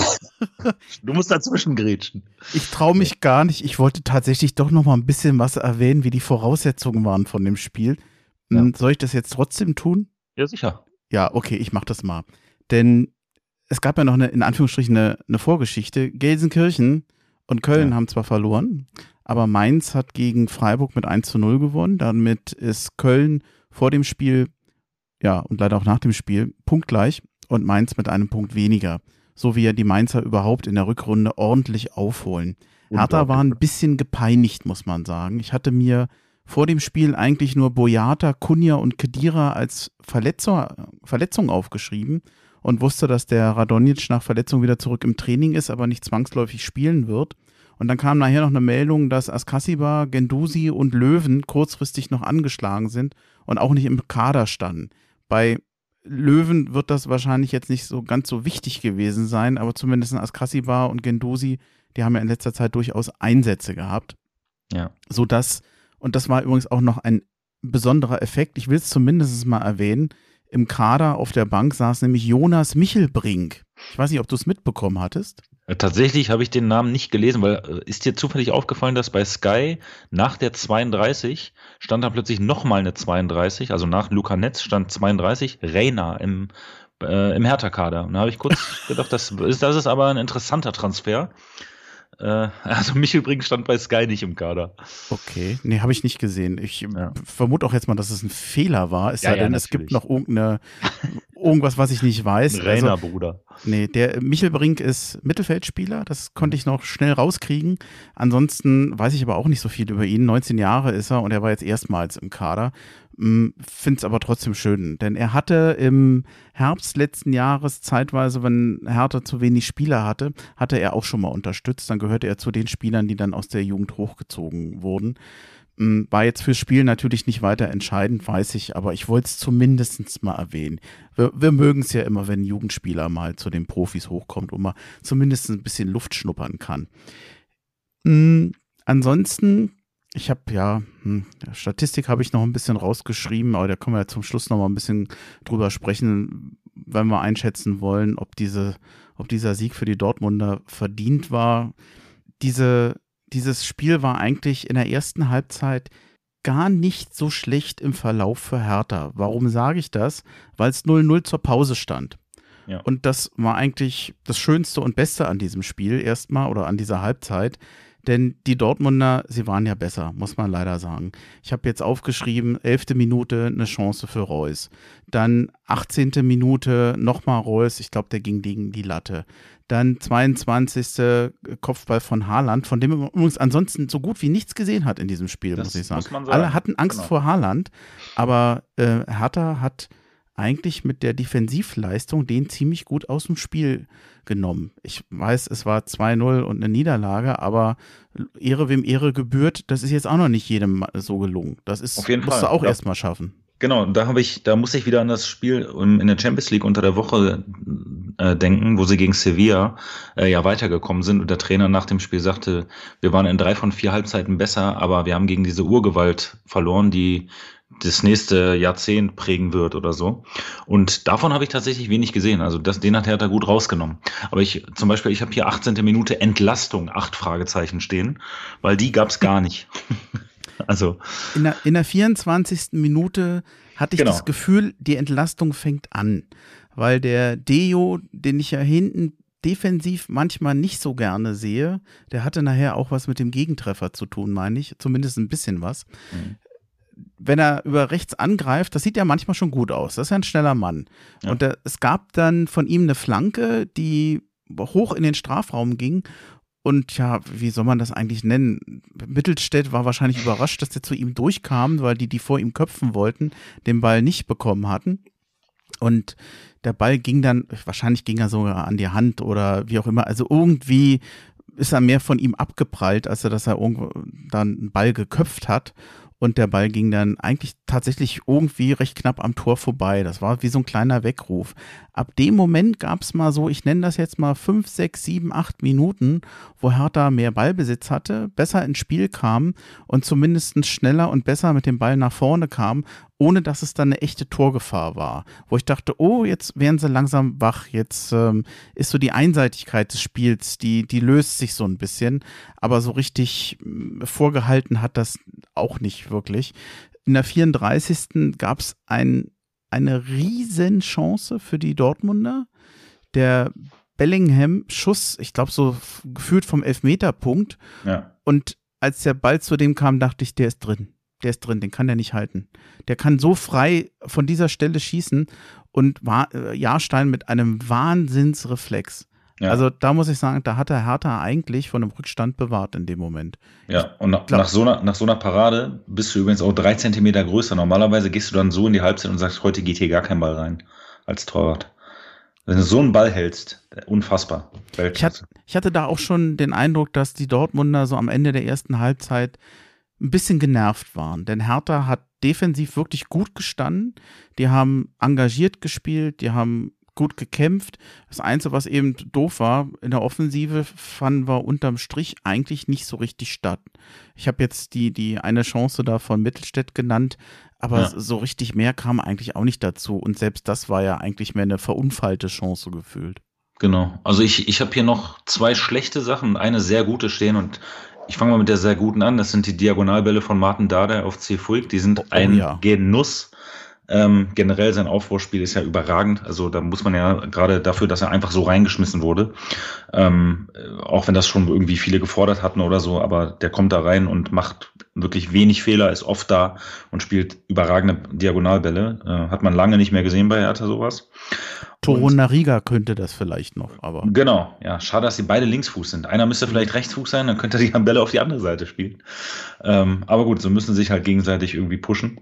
Du musst dazwischen grätschen. Ich traue mich gar nicht. Ich wollte tatsächlich doch noch mal ein bisschen was erwähnen, wie die Voraussetzungen waren von dem Spiel. Ja. Soll ich das jetzt trotzdem tun? Ja, sicher. Ja, okay, ich mach das mal. Denn es gab ja noch eine, in Anführungsstrichen, eine, eine Vorgeschichte. Gelsenkirchen und Köln ja. haben zwar verloren, aber Mainz hat gegen Freiburg mit eins zu null gewonnen. Damit ist Köln vor dem Spiel, ja, und leider auch nach dem Spiel, punktgleich und Mainz mit einem Punkt weniger. So wie ja die Mainzer überhaupt in der Rückrunde ordentlich aufholen. Hertha war ein bisschen gepeinigt, muss man sagen. Ich hatte mir vor dem Spiel eigentlich nur Boyata, Kunja und Khedira als Verletzung, Verletzung aufgeschrieben und wusste, dass der Radonjic nach Verletzung wieder zurück im Training ist, aber nicht zwangsläufig spielen wird. Und dann kam nachher noch eine Meldung, dass Askasiba, Guendouzi und Löwen kurzfristig noch angeschlagen sind und auch nicht im Kader standen. Bei Löwen wird das wahrscheinlich jetzt nicht so ganz so wichtig gewesen sein, aber zumindest Askasiba und Guendouzi, die haben ja in letzter Zeit durchaus Einsätze gehabt. Ja. Sodass, und das war übrigens auch noch ein besonderer Effekt, ich will es zumindest mal erwähnen, im Kader auf der Bank saß nämlich Jonas Michelbrink. Ich weiß nicht, ob du es mitbekommen hattest. Tatsächlich habe ich den Namen nicht gelesen, weil ist dir zufällig aufgefallen, dass bei Sky nach der zweiunddreißig stand da plötzlich nochmal eine zweiunddreißig, also nach Luca Netz stand zweiunddreißig, Reina im, äh, im Hertha-Kader. Und da habe ich kurz gedacht, das ist, das ist aber ein interessanter Transfer. Äh, also Michelbrink stand bei Sky nicht im Kader. Okay, nee, habe ich nicht gesehen. Ich ja. vermute auch jetzt mal, dass es ein Fehler war. Es ja, sei ja, denn, natürlich. Es gibt noch irgendeine, irgendwas, was ich nicht weiß. Ein Rainer, also, Bruder. Nee, der Michelbrink ist Mittelfeldspieler, das konnte ich noch schnell rauskriegen. Ansonsten weiß ich aber auch nicht so viel über ihn. neunzehn Jahre ist er und er war jetzt erstmals im Kader. Finde es aber trotzdem schön, denn er hatte im Herbst letzten Jahres zeitweise, wenn Hertha zu wenig Spieler hatte, hatte er auch schon mal unterstützt. Dann gehörte er zu den Spielern, die dann aus der Jugend hochgezogen wurden. War jetzt fürs Spiel natürlich nicht weiter entscheidend, weiß ich, aber ich wollte es zumindest mal erwähnen. Wir, wir mögen es ja immer, wenn ein Jugendspieler mal zu den Profis hochkommt und man zumindest ein bisschen Luft schnuppern kann. Mhm, ansonsten, ich habe ja, hm, Statistik habe ich noch ein bisschen rausgeschrieben, aber da können wir ja zum Schluss noch mal ein bisschen drüber sprechen, wenn wir einschätzen wollen, ob diese, ob dieser Sieg für die Dortmunder verdient war. Diese Dieses Spiel war eigentlich in der ersten Halbzeit gar nicht so schlecht im Verlauf für Hertha. Warum sage ich das? Weil es null null zur Pause stand. Ja. Und das war eigentlich das Schönste und Beste an diesem Spiel erstmal oder an dieser Halbzeit. Denn die Dortmunder, sie waren ja besser, muss man leider sagen. Ich habe jetzt aufgeschrieben, elfte Minute eine Chance für Reus. Dann achtzehnte Minute nochmal Reus, ich glaube, der ging gegen die Latte. Dann zweiundzwanzigste Kopfball von Haaland, von dem man übrigens ansonsten so gut wie nichts gesehen hat in diesem Spiel, das muss ich sagen. Muss man sagen. Alle hatten Angst genau. vor Haaland, aber äh, Hertha hat eigentlich mit der Defensivleistung den ziemlich gut aus dem Spiel genommen. Ich weiß, es war zwei null und eine Niederlage, aber Ehre wem Ehre gebührt, das ist jetzt auch noch nicht jedem so gelungen. Das ist, auf jeden musst Fall. du auch ja. erst mal schaffen. Genau, da habe ich, da muss ich wieder an das Spiel in der Champions League unter der Woche äh, denken, wo sie gegen Sevilla äh, ja weitergekommen sind und der Trainer nach dem Spiel sagte, wir waren in drei von vier Halbzeiten besser, aber wir haben gegen diese Urgewalt verloren, die das nächste Jahrzehnt prägen wird oder so. Und davon habe ich tatsächlich wenig gesehen. Also das, den hat Hertha gut rausgenommen. Aber ich, zum Beispiel, ich habe hier achtzehnte Minute Entlastung, acht Fragezeichen stehen, weil die gab es gar nicht. Also in der, in der vierundzwanzigsten Minute hatte ich genau. das Gefühl, die Entlastung fängt an, weil der Deo, den ich ja hinten defensiv manchmal nicht so gerne sehe, der hatte nachher auch was mit dem Gegentreffer zu tun, meine ich, zumindest ein bisschen was. Mhm. Wenn er über rechts angreift, das sieht ja manchmal schon gut aus. Das ist ja ein schneller Mann. Ja. Und da, es gab dann von ihm eine Flanke, die hoch in den Strafraum ging. Und ja, wie soll man das eigentlich nennen? Mittelstädt war wahrscheinlich überrascht, dass der zu ihm durchkam, weil die, die vor ihm köpfen wollten, den Ball nicht bekommen hatten. Und der Ball ging dann, wahrscheinlich ging er sogar an die Hand oder wie auch immer. Also irgendwie ist er mehr von ihm abgeprallt, als er, dass er irgendwo dann einen Ball geköpft hat. Und der Ball ging dann eigentlich tatsächlich irgendwie recht knapp am Tor vorbei. Das war wie so ein kleiner Weckruf. Ab dem Moment gab es mal so, ich nenne das jetzt mal fünf, sechs, sieben, acht Minuten, wo Hertha mehr Ballbesitz hatte, besser ins Spiel kam und zumindest schneller und besser mit dem Ball nach vorne kam, ohne dass es dann eine echte Torgefahr war. Wo ich dachte, oh, jetzt werden sie langsam wach, jetzt ähm, ist so die Einseitigkeit des Spiels, die, die löst sich so ein bisschen, aber so richtig äh, vorgehalten hat das auch nicht wirklich. In der vierunddreißigsten gab es ein, eine Riesenchance für die Dortmunder. Der Bellingham-Schuss, ich glaube so gefühlt vom Elfmeterpunkt. Ja. Und als der Ball zu dem kam, dachte ich, der ist drin. Der ist drin, den kann der nicht halten. Der kann so frei von dieser Stelle schießen und war äh, Jahrstein mit einem Wahnsinnsreflex. Ja. Also da muss ich sagen, da hat der Hertha eigentlich von einem Rückstand bewahrt in dem Moment. Ja, und nach, nach, so einer, nach so einer Parade bist du übrigens auch drei Zentimeter größer. Normalerweise gehst du dann so in die Halbzeit und sagst, heute geht hier gar kein Ball rein als Torwart. Wenn du so einen Ball hältst, unfassbar. Ich hatte, ich hatte da auch schon den Eindruck, dass die Dortmunder so am Ende der ersten Halbzeit ein bisschen genervt waren. Denn Hertha hat defensiv wirklich gut gestanden. Die haben engagiert gespielt, die haben gut gekämpft. Das Einzige, was eben doof war, in der Offensive fanden wir unterm Strich eigentlich nicht so richtig statt. Ich habe jetzt die, die eine Chance da von Mittelstädt genannt, aber ja. so richtig mehr kam eigentlich auch nicht dazu. Und selbst das war ja eigentlich mehr eine verunfallte Chance gefühlt. Genau. Also ich, ich habe hier noch zwei schlechte Sachen und eine sehr gute stehen und ich fange mal mit der sehr guten an. Das sind die Diagonalbälle von Martin Dardai auf C. Fulk. Die sind oh, ein ja. Genuss. Ähm, generell sein Aufbauspiel ist ja überragend. Also da muss man ja gerade dafür, dass er einfach so reingeschmissen wurde, ähm, auch wenn das schon irgendwie viele gefordert hatten oder so, aber der kommt da rein und macht wirklich wenig Fehler, ist oft da und spielt überragende Diagonalbälle. Äh, hat man lange nicht mehr gesehen bei Hertha sowas. Torunariga könnte das vielleicht noch, aber. Genau, ja. Schade, dass sie beide Linksfuß sind. Einer müsste vielleicht Rechtsfuß sein, dann könnte er die Bälle auf die andere Seite spielen. Ähm, aber gut, so müssen sich halt gegenseitig irgendwie pushen.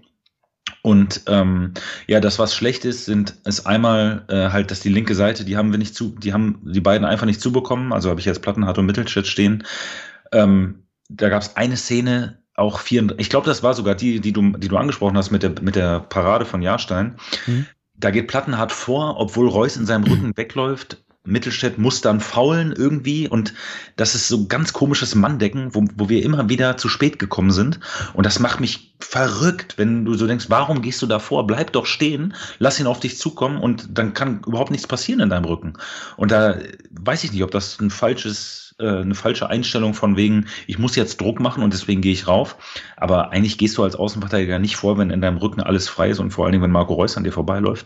Und ähm, ja, das, was schlecht ist, sind ist einmal äh, halt, dass die linke Seite, die haben wir nicht zu, die haben die beiden einfach nicht zubekommen. Also habe ich jetzt Plattenhardt und Mittelstädt stehen. Ähm, da gab es eine Szene, auch vier, ich glaube, das war sogar die, die du, die du angesprochen hast mit der mit der Parade von Jahrstein. Mhm. Da geht Plattenhardt vor, obwohl Reus in seinem Rücken wegläuft. Mittelstädt muss dann faulen irgendwie und das ist so ganz komisches Manndecken, wo, wo wir immer wieder zu spät gekommen sind und das macht mich verrückt, wenn du so denkst, warum gehst du da vor? Bleib doch stehen, lass ihn auf dich zukommen und dann kann überhaupt nichts passieren in deinem Rücken. Und da weiß ich nicht, ob das ein falsches äh, eine falsche Einstellung von wegen, ich muss jetzt Druck machen und deswegen gehe ich rauf. Aber eigentlich gehst du als Außenverteidiger nicht vor, wenn in deinem Rücken alles frei ist und vor allen Dingen, wenn Marco Reus an dir vorbeiläuft.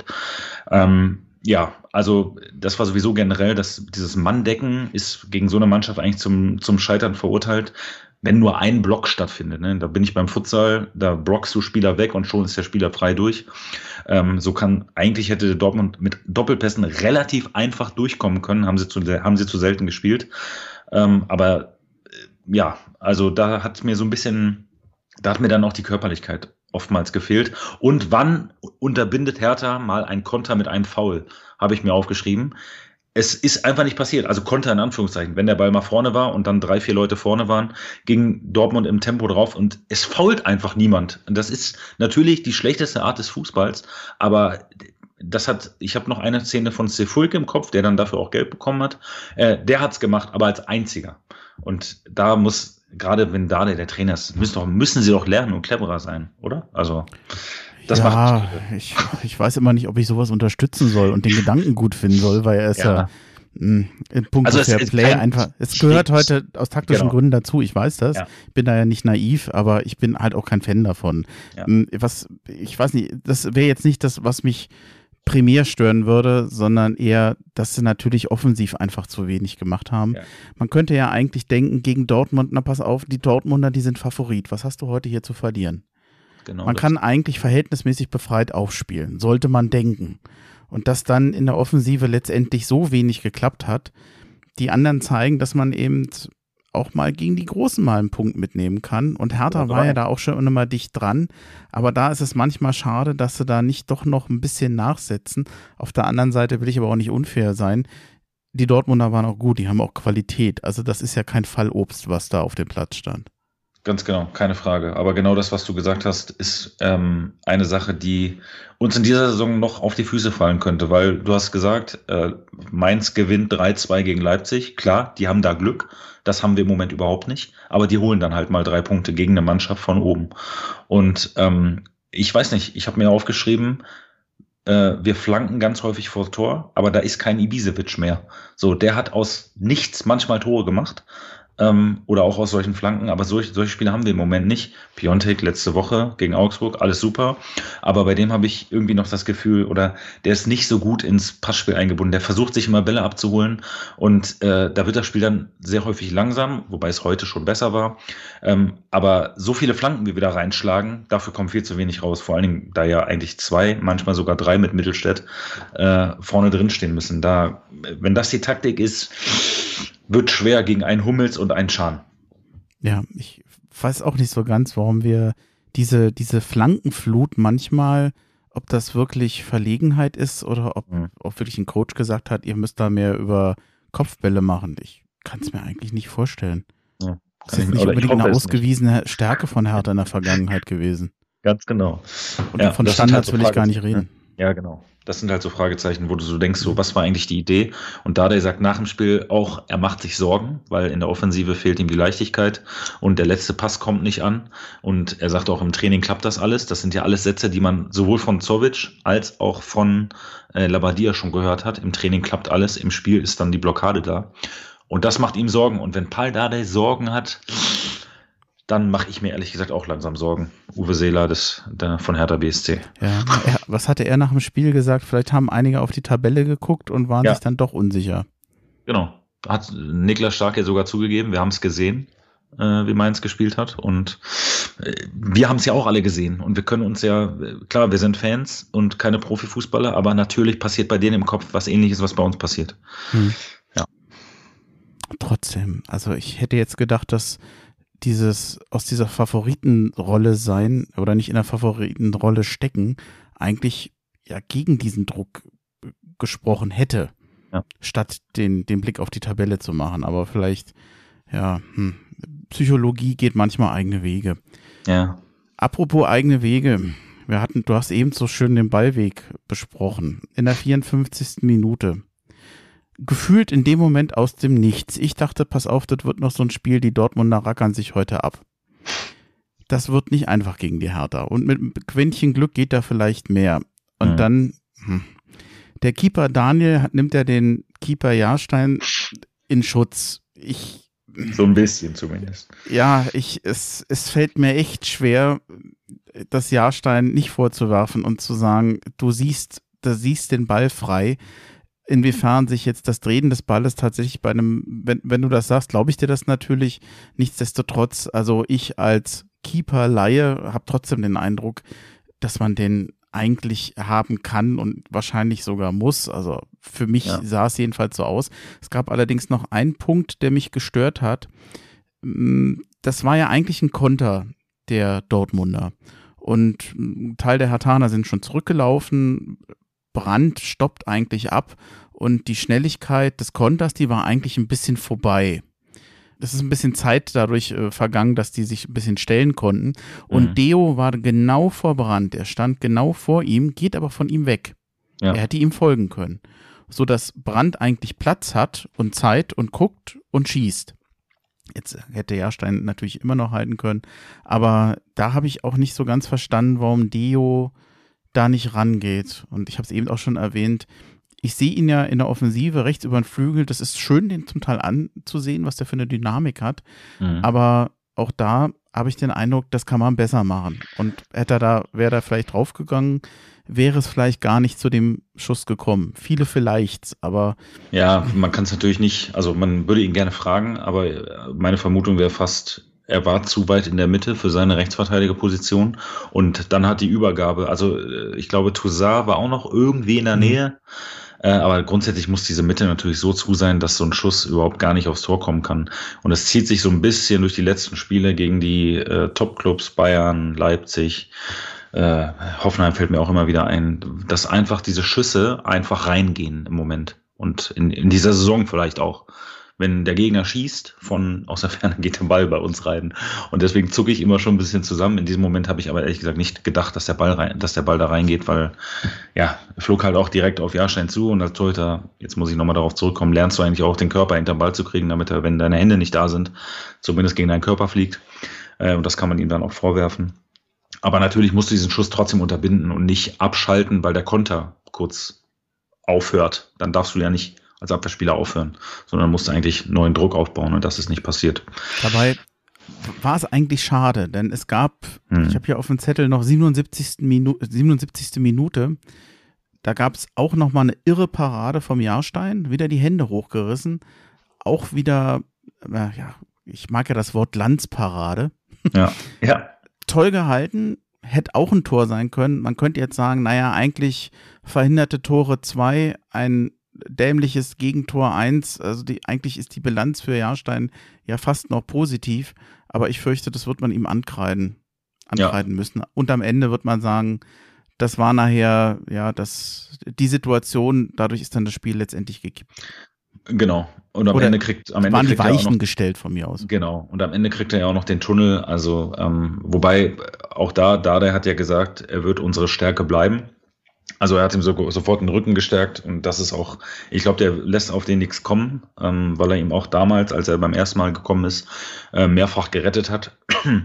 Ähm, ja, also das war sowieso generell, dass dieses Manndecken ist gegen so eine Mannschaft eigentlich zum, zum Scheitern verurteilt, wenn nur ein Block stattfindet. Ne? Da bin ich beim Futsal, da blockst du Spieler weg und schon ist der Spieler frei durch. Ähm, so kann, eigentlich hätte Dortmund mit Doppelpässen relativ einfach durchkommen können, haben sie zu, haben sie zu selten gespielt. Ähm, aber äh, ja, also da hat mir so ein bisschen, da hat mir dann auch die Körperlichkeit oftmals gefehlt. Und wann unterbindet Hertha mal ein Konter mit einem Foul, habe ich mir aufgeschrieben. Es ist einfach nicht passiert. Also Konter in Anführungszeichen. Wenn der Ball mal vorne war und dann drei, vier Leute vorne waren, ging Dortmund im Tempo drauf und es fault einfach niemand. Und das ist natürlich die schlechteste Art des Fußballs, aber das hat, ich habe noch eine Szene von Sefulke im Kopf, der dann dafür auch Geld bekommen hat. Äh, der hat's gemacht, aber als einziger. Und da muss, gerade wenn da der Trainer ist, müssen, doch, müssen sie doch lernen und cleverer sein, oder? Also das ja, macht ich, ich weiß immer nicht, ob ich sowas unterstützen soll und den Gedanken gut finden soll, weil er ist ja, ja mh, in puncto also Fair Play einfach, es gehört heute aus taktischen genau. Gründen dazu, ich weiß das, ja. bin da ja nicht naiv, aber ich bin halt auch kein Fan davon. Ja. Was, ich weiß nicht, das wäre jetzt nicht das, was mich primär stören würde, sondern eher, dass sie natürlich offensiv einfach zu wenig gemacht haben. Ja. Man könnte ja eigentlich denken, gegen Dortmund, na pass auf, die Dortmunder, die sind Favorit, was hast du heute hier zu verlieren? Genau, man kann eigentlich verhältnismäßig befreit aufspielen, sollte man denken. Und dass dann in der Offensive letztendlich so wenig geklappt hat, die anderen zeigen, dass man eben auch mal gegen die Großen mal einen Punkt mitnehmen kann. Und Hertha ja, war ja da auch schon immer dicht dran. Aber da ist es manchmal schade, dass sie da nicht doch noch ein bisschen nachsetzen. Auf der anderen Seite will ich aber auch nicht unfair sein. Die Dortmunder waren auch gut, die haben auch Qualität. Also das ist ja kein Fallobst, was da auf dem Platz stand. Ganz genau, keine Frage. Aber genau das, was du gesagt hast, ist ähm, eine Sache, die uns in dieser Saison noch auf die Füße fallen könnte, weil du hast gesagt, äh, Mainz gewinnt drei zwei gegen Leipzig. Klar, die haben da Glück. Das haben wir im Moment überhaupt nicht. Aber die holen dann halt mal drei Punkte gegen eine Mannschaft von oben. Und ähm, ich weiß nicht, ich habe mir aufgeschrieben, äh, wir flanken ganz häufig vor Tor, aber da ist kein Ibisevic mehr. So, der hat aus nichts manchmal Tore gemacht. Ähm, oder auch aus solchen Flanken, aber solche, solche Spiele haben wir im Moment nicht. Piontek letzte Woche gegen Augsburg, alles super, aber bei dem habe ich irgendwie noch das Gefühl, oder der ist nicht so gut ins Passspiel eingebunden, der versucht sich immer Bälle abzuholen und äh, da wird das Spiel dann sehr häufig langsam, wobei es heute schon besser war, ähm, aber so viele Flanken, wie wir da reinschlagen, dafür kommt viel zu wenig raus, vor allen Dingen, da ja eigentlich zwei, manchmal sogar drei mit Mittelstädt äh, vorne drin stehen müssen. Da, wenn das die Taktik ist, wird schwer gegen einen Hummels und einen Schahn. Ja, ich weiß auch nicht so ganz, warum wir diese, diese Flankenflut manchmal, ob das wirklich Verlegenheit ist oder ob, mhm. ob wirklich ein Coach gesagt hat, ihr müsst da mehr über Kopfbälle machen. Ich kann es mir eigentlich nicht vorstellen. Ja, das ist nicht unbedingt eine ausgewiesene nicht. Stärke von Hertha in der Vergangenheit gewesen. Ganz genau. Und ja, von Standards halt so will ich gar nicht reden. Ja, genau. Das sind halt so Fragezeichen, wo du so denkst, so, was war eigentlich die Idee? Und Dardai sagt nach dem Spiel auch, er macht sich Sorgen, weil in der Offensive fehlt ihm die Leichtigkeit und der letzte Pass kommt nicht an. Und er sagt auch, im Training klappt das alles. Das sind ja alles Sätze, die man sowohl von Zovic als auch von äh, Labadia schon gehört hat. Im Training klappt alles, im Spiel ist dann die Blockade da. Und das macht ihm Sorgen. Und wenn Pal Dardai Sorgen hat, dann mache ich mir ehrlich gesagt auch langsam Sorgen. Uwe Seeler des, der, von Hertha B S C. Ja, er, was hatte er nach dem Spiel gesagt? Vielleicht haben einige auf die Tabelle geguckt und waren ja. sich dann doch unsicher. Genau. Hat Niklas Stark ja sogar zugegeben. Wir haben es gesehen, äh, wie Mainz gespielt hat. Und äh, wir haben es ja auch alle gesehen. Und wir können uns ja, klar, wir sind Fans und keine Profifußballer, aber natürlich passiert bei denen im Kopf was Ähnliches, was bei uns passiert. Hm. Ja. Trotzdem, also ich hätte jetzt gedacht, dass dieses aus dieser Favoritenrolle sein oder nicht in der Favoritenrolle stecken, eigentlich ja gegen diesen Druck gesprochen hätte, ja. statt den, den Blick auf die Tabelle zu machen. Aber vielleicht, ja, hm, Psychologie geht manchmal eigene Wege. Ja. Apropos eigene Wege, wir hatten, du hast eben so schön den Ballweg besprochen. In der vierundfünfzigsten Minute. Gefühlt in dem Moment aus dem Nichts. Ich dachte, pass auf, das wird noch so ein Spiel, die Dortmunder rackern sich heute ab. Das wird nicht einfach gegen die Hertha. Und mit Quäntchen Glück geht da vielleicht mehr. Und mhm. dann, hm, der Keeper Daniel hat, nimmt ja den Keeper Jahrstein in Schutz. Ich So ein bisschen zumindest. Ja, ich, es, es fällt mir echt schwer, das Jahrstein nicht vorzuwerfen und zu sagen, du siehst, du siehst den Ball frei. Inwiefern sich jetzt das Drehen des Balles tatsächlich bei einem, wenn, wenn du das sagst, glaube ich dir das natürlich. Nichtsdestotrotz, also ich als Keeper-Laie habe trotzdem den Eindruck, dass man den eigentlich haben kann und wahrscheinlich sogar muss. Also für mich ja. sah es jedenfalls so aus. Es gab allerdings noch einen Punkt, der mich gestört hat. Das war ja eigentlich ein Konter der Dortmunder. Und ein Teil der Herthaner sind schon zurückgelaufen. Brandt stoppt eigentlich ab und die Schnelligkeit des Konters, die war eigentlich ein bisschen vorbei. Es ist ein bisschen Zeit dadurch äh, vergangen, dass die sich ein bisschen stellen konnten. Und mhm. Deo war genau vor Brandt. Er stand genau vor ihm, geht aber von ihm weg. Ja. Er hätte ihm folgen können. Sodass Brandt eigentlich Platz hat und Zeit und guckt und schießt. Jetzt hätte Jahrstein natürlich immer noch halten können. Aber da habe ich auch nicht so ganz verstanden, warum Deo da nicht rangeht. Und ich habe es eben auch schon erwähnt, ich sehe ihn ja in der Offensive rechts über den Flügel. Das ist schön, den zum Teil anzusehen, was der für eine Dynamik hat. Mhm. Aber auch da habe ich den Eindruck, das kann man besser machen. Und hätte er da, wäre da vielleicht draufgegangen, wäre es vielleicht gar nicht zu dem Schuss gekommen. Viele vielleicht, aber... Ja, man kann es natürlich nicht, also man würde ihn gerne fragen, aber meine Vermutung wäre fast, er war zu weit in der Mitte für seine Rechtsverteidigerposition und dann hat die Übergabe, also ich glaube, Toussaint war auch noch irgendwie in der Nähe, mhm. aber grundsätzlich muss diese Mitte natürlich so zu sein, dass so ein Schuss überhaupt gar nicht aufs Tor kommen kann. Und es zieht sich so ein bisschen durch die letzten Spiele gegen die äh, Top-Clubs, Bayern, Leipzig, äh, Hoffenheim fällt mir auch immer wieder ein, dass einfach diese Schüsse einfach reingehen im Moment und in, in dieser Saison vielleicht auch. Wenn der Gegner schießt, von aus der Ferne geht der Ball bei uns rein. Und deswegen zucke ich immer schon ein bisschen zusammen. In diesem Moment habe ich aber ehrlich gesagt nicht gedacht, dass der Ball rein, dass der Ball da reingeht, weil ja, flog halt auch direkt auf Jahrstein zu und als Torhüter, jetzt muss ich nochmal darauf zurückkommen, lernst du eigentlich auch den Körper hinterm Ball zu kriegen, damit er, wenn deine Hände nicht da sind, zumindest gegen deinen Körper fliegt. Und das kann man ihm dann auch vorwerfen. Aber natürlich musst du diesen Schuss trotzdem unterbinden und nicht abschalten, weil der Konter kurz aufhört. Dann darfst du ja nicht als Abwehrspieler aufhören, sondern musst eigentlich neuen Druck aufbauen und das ist nicht passiert. Dabei war es eigentlich schade, denn es gab, hm. ich habe hier auf dem Zettel noch siebenundsiebzigste Minute, siebenundsiebzigste Minute, da gab es auch nochmal eine irre Parade vom Jahrstein, wieder die Hände hochgerissen, auch wieder, äh, ja, ich mag ja das Wort Glanzparade. Ja, ja. Toll gehalten, hätte auch ein Tor sein können. Man könnte jetzt sagen, naja, eigentlich verhinderte Tore zwei, ein dämliches Gegentor eins, also die, eigentlich ist die Bilanz für Jahrstein ja fast noch positiv, aber ich fürchte, das wird man ihm ankreiden, ankreiden ja. müssen. Und am Ende wird man sagen, das war nachher, ja, das, die Situation, dadurch ist dann das Spiel letztendlich gekippt. Genau. Und am Oder Ende kriegt am Ende waren kriegt die Weichen er auch noch, gestellt von mir aus. Genau. Und am Ende kriegt er ja auch noch den Tunnel. Also ähm, wobei auch da, Dardai hat ja gesagt, er wird unsere Stärke bleiben. Also er hat ihm so, sofort den Rücken gestärkt und das ist auch, ich glaube, der lässt auf den nichts kommen, ähm, weil er ihm auch damals, als er beim ersten Mal gekommen ist, äh, mehrfach gerettet hat.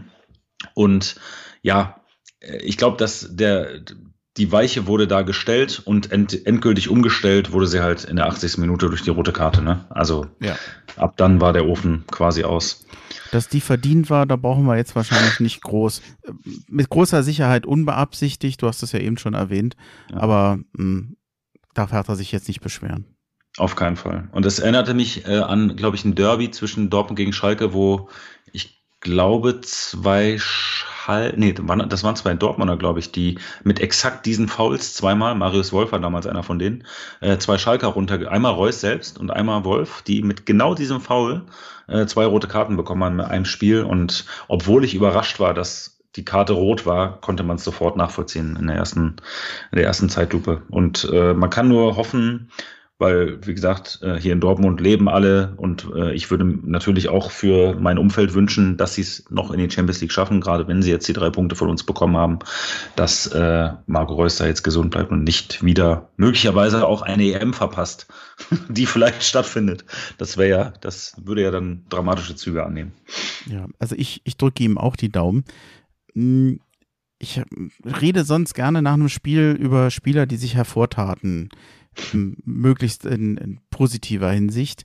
Und ja, ich glaube, dass der die Weiche wurde da gestellt und end, endgültig umgestellt wurde sie halt in der achtzigsten Minute durch die rote Karte. Ne? Also ja. Ab dann war der Ofen quasi aus. Dass die verdient war, da brauchen wir jetzt wahrscheinlich nicht groß. Mit großer Sicherheit unbeabsichtigt, du hast es ja eben schon erwähnt, ja. aber mh, darf Hertha sich jetzt nicht beschweren. Auf keinen Fall. Und es erinnerte mich äh, an, glaube ich, ein Derby zwischen Dortmund gegen Schalke, wo ich glaube zwei Schal nee, das waren zwei Dortmunder, glaube ich, die mit exakt diesen Fouls zweimal, Marius Wolf war damals einer von denen, äh, zwei Schalker runter, einmal Reus selbst und einmal Wolf, die mit genau diesem Foul äh, zwei rote Karten bekommen haben in einem Spiel. Und obwohl ich überrascht war, dass die Karte rot war, konnte man es sofort nachvollziehen in der ersten, in der ersten Zeitlupe. Und äh, man kann nur hoffen, weil, wie gesagt, hier in Dortmund leben alle und ich würde natürlich auch für mein Umfeld wünschen, dass sie es noch in die Champions League schaffen, gerade wenn sie jetzt die drei Punkte von uns bekommen haben, dass äh, Marco Reus da jetzt gesund bleibt und nicht wieder möglicherweise auch eine E M verpasst, die vielleicht stattfindet. Das wäre ja, das würde ja dann dramatische Züge annehmen. Ja, also ich, ich drücke ihm auch die Daumen. Ich rede sonst gerne nach einem Spiel über Spieler, die sich hervortaten. Möglichst in, in positiver Hinsicht.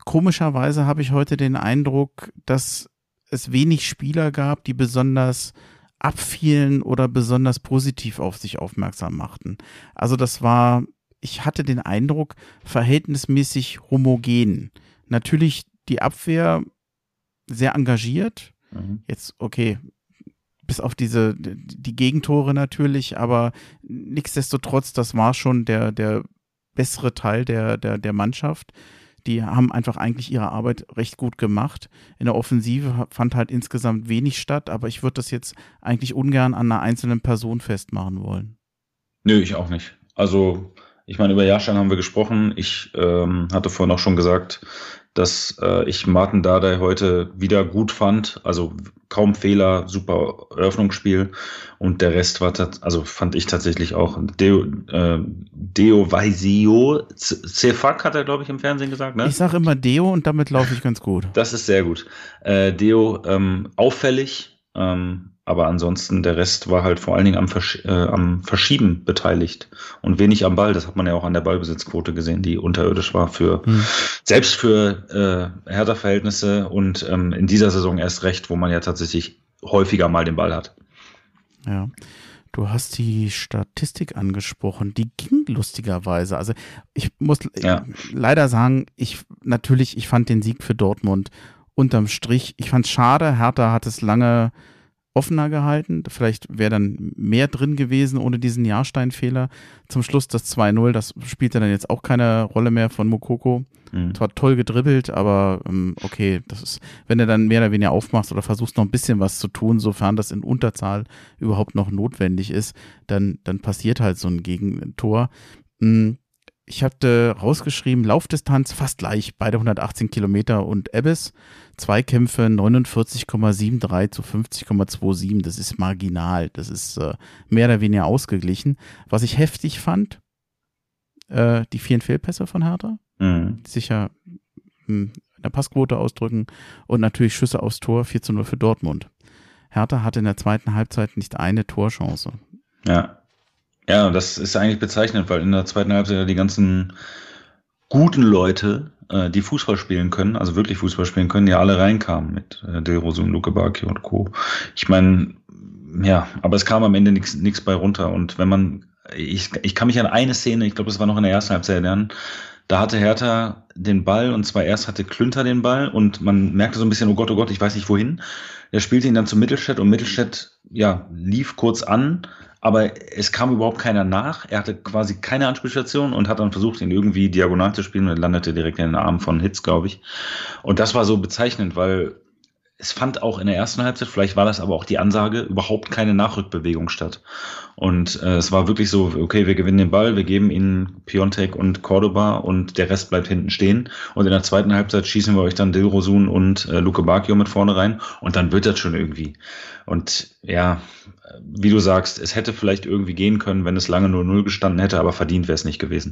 komischerweise habe ich heute den Eindruck, dass es wenig Spieler gab, die besonders abfielen oder besonders positiv auf sich aufmerksam machten. Also das war, ich hatte den Eindruck, verhältnismäßig homogen. Natürlich die Abwehr sehr engagiert. Mhm. Jetzt, okay, bis auf diese, die Gegentore natürlich, aber nichtsdestotrotz, das war schon der, der bessere Teil der, der, der Mannschaft. Die haben einfach eigentlich ihre Arbeit recht gut gemacht. In der Offensive fand halt insgesamt wenig statt, aber ich würde das jetzt eigentlich ungern an einer einzelnen Person festmachen wollen. Nö, ich auch nicht. Also, ich meine, über Jahrstein haben wir gesprochen. Ich ähm, hatte vorhin auch schon gesagt, dass äh, ich Martin Dardai heute wieder gut fand. Also kaum Fehler, super Eröffnungsspiel. Und der Rest war, tat, also fand ich tatsächlich auch. Deo, äh, Deo Vaisio Cefak hat er, glaube ich, im Fernsehen gesagt. Ne? Ich sage immer Deo und damit laufe ich ganz gut. Das ist sehr gut. Äh, Deo ähm, auffällig, ähm, aber ansonsten der Rest war halt vor allen Dingen am, Versch- äh, am Verschieben beteiligt und wenig am Ball. Das hat man ja auch an der Ballbesitzquote gesehen, die unterirdisch war für hm. selbst für äh, Hertha-Verhältnisse und ähm, in dieser Saison erst recht, wo man ja tatsächlich häufiger mal den Ball hat. Ja, du hast die Statistik angesprochen, die ging lustigerweise. Also ich muss ja. leider sagen, ich natürlich, ich fand den Sieg für Dortmund unterm Strich, ich fand es schade, Hertha hat es lange offener gehalten, vielleicht wäre dann mehr drin gewesen ohne diesen Jahrstein-Fehler. Zum Schluss das zwei null, das spielte dann jetzt auch keine Rolle mehr von Moukoko. Mhm. Zwar toll gedribbelt, aber okay, das ist, wenn du dann mehr oder weniger aufmachst oder versuchst noch ein bisschen was zu tun, sofern das in Unterzahl überhaupt noch notwendig ist, dann, dann passiert halt so ein Gegentor. Ich hatte rausgeschrieben, Laufdistanz fast gleich, beide hundertachtzehn Kilometer und Ebbes. Zweikämpfe neunundvierzig Komma dreiundsiebzig zu fünfzig Komma siebenundzwanzig, das ist marginal, das ist äh, mehr oder weniger ausgeglichen. Was ich heftig fand, äh, die vielen Fehlpässe von Hertha, mhm. die sich ja in der Passquote ausdrücken und natürlich Schüsse aufs Tor, vier zu null für Dortmund. Hertha hatte in der zweiten Halbzeit nicht eine Torchance. Ja. Ja, das ist eigentlich bezeichnend, weil in der zweiten Halbzeit ja die ganzen guten Leute, äh, die Fußball spielen können, also wirklich Fußball spielen können, ja alle reinkamen mit äh, Dilrosun, Luke Bacchio und Co. Ich meine, ja, aber es kam am Ende nichts bei runter. Und wenn man, ich, ich kann mich an eine Szene, ich glaube, das war noch in der ersten Halbzeit erinnern, da hatte Hertha den Ball und zwar erst hatte Klünter den Ball und man merkte so ein bisschen, oh Gott, oh Gott, ich weiß nicht wohin. Er spielte ihn dann zu Mittelstädt und Mittelstädt, ja, lief kurz an, aber es kam überhaupt keiner nach. Er hatte quasi keine Anspielstation und hat dann versucht, ihn irgendwie diagonal zu spielen und landete direkt in den Armen von Hitz, glaube ich. Und das war so bezeichnend, weil es fand auch in der ersten Halbzeit, vielleicht war das aber auch die Ansage, überhaupt keine Nachrückbewegung statt. Und äh, es war wirklich so, okay, wir gewinnen den Ball, wir geben ihnen Piontek und Cordoba und der Rest bleibt hinten stehen. Und in der zweiten Halbzeit schießen wir euch dann Dilrosun und äh, Luke Bacchio mit vorne rein und dann wird das schon irgendwie. Und ja, wie du sagst, es hätte vielleicht irgendwie gehen können, wenn es lange null null gestanden hätte, aber verdient wäre es nicht gewesen.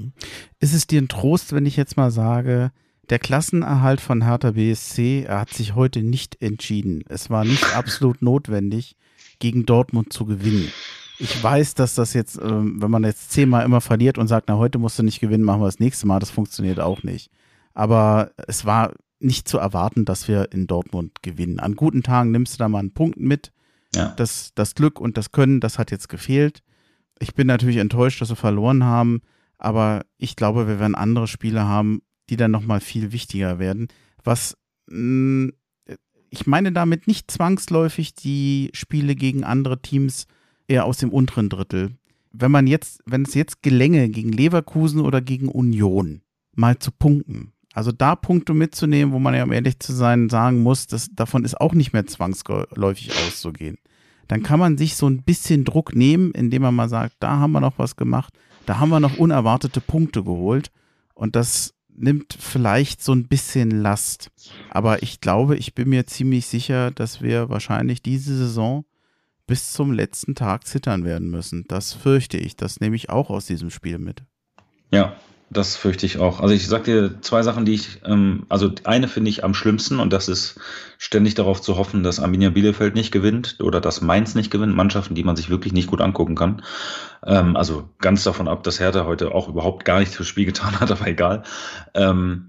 Ist es dir ein Trost, wenn ich jetzt mal sage, der Klassenerhalt von Hertha B S C, er hat sich heute nicht entschieden. Es war nicht absolut notwendig, gegen Dortmund zu gewinnen. Ich weiß, dass das jetzt, wenn man jetzt zehnmal immer verliert und sagt, na heute musst du nicht gewinnen, machen wir das nächste Mal, das funktioniert auch nicht. Aber es war nicht zu erwarten, dass wir in Dortmund gewinnen. An guten Tagen nimmst du da mal einen Punkt mit. Ja. Das, das Glück und das Können, das hat jetzt gefehlt. Ich bin natürlich enttäuscht, dass wir verloren haben, aber ich glaube, wir werden andere Spiele haben, die dann nochmal viel wichtiger werden. Was, mh, ich meine damit nicht zwangsläufig die Spiele gegen andere Teams eher aus dem unteren Drittel. Wenn man jetzt, wenn es jetzt gelänge, gegen Leverkusen oder gegen Union mal zu punkten, also da Punkte mitzunehmen, wo man ja, um ehrlich zu sein, sagen muss, dass davon ist auch nicht mehr zwangsläufig auszugehen. Dann kann man sich so ein bisschen Druck nehmen, indem man mal sagt, da haben wir noch was gemacht, da haben wir noch unerwartete Punkte geholt und das nimmt vielleicht so ein bisschen Last. Aber ich glaube, ich bin mir ziemlich sicher, dass wir wahrscheinlich diese Saison bis zum letzten Tag zittern werden müssen. Das fürchte ich. Das nehme ich auch aus diesem Spiel mit. Ja, das fürchte ich auch. Also ich sag dir zwei Sachen, die ich, ähm, also eine finde ich am schlimmsten und das ist ständig darauf zu hoffen, dass Arminia Bielefeld nicht gewinnt oder dass Mainz nicht gewinnt. Mannschaften, die man sich wirklich nicht gut angucken kann. Ähm, also ganz davon ab, dass Hertha heute auch überhaupt gar nichts fürs Spiel getan hat, aber egal. Ähm,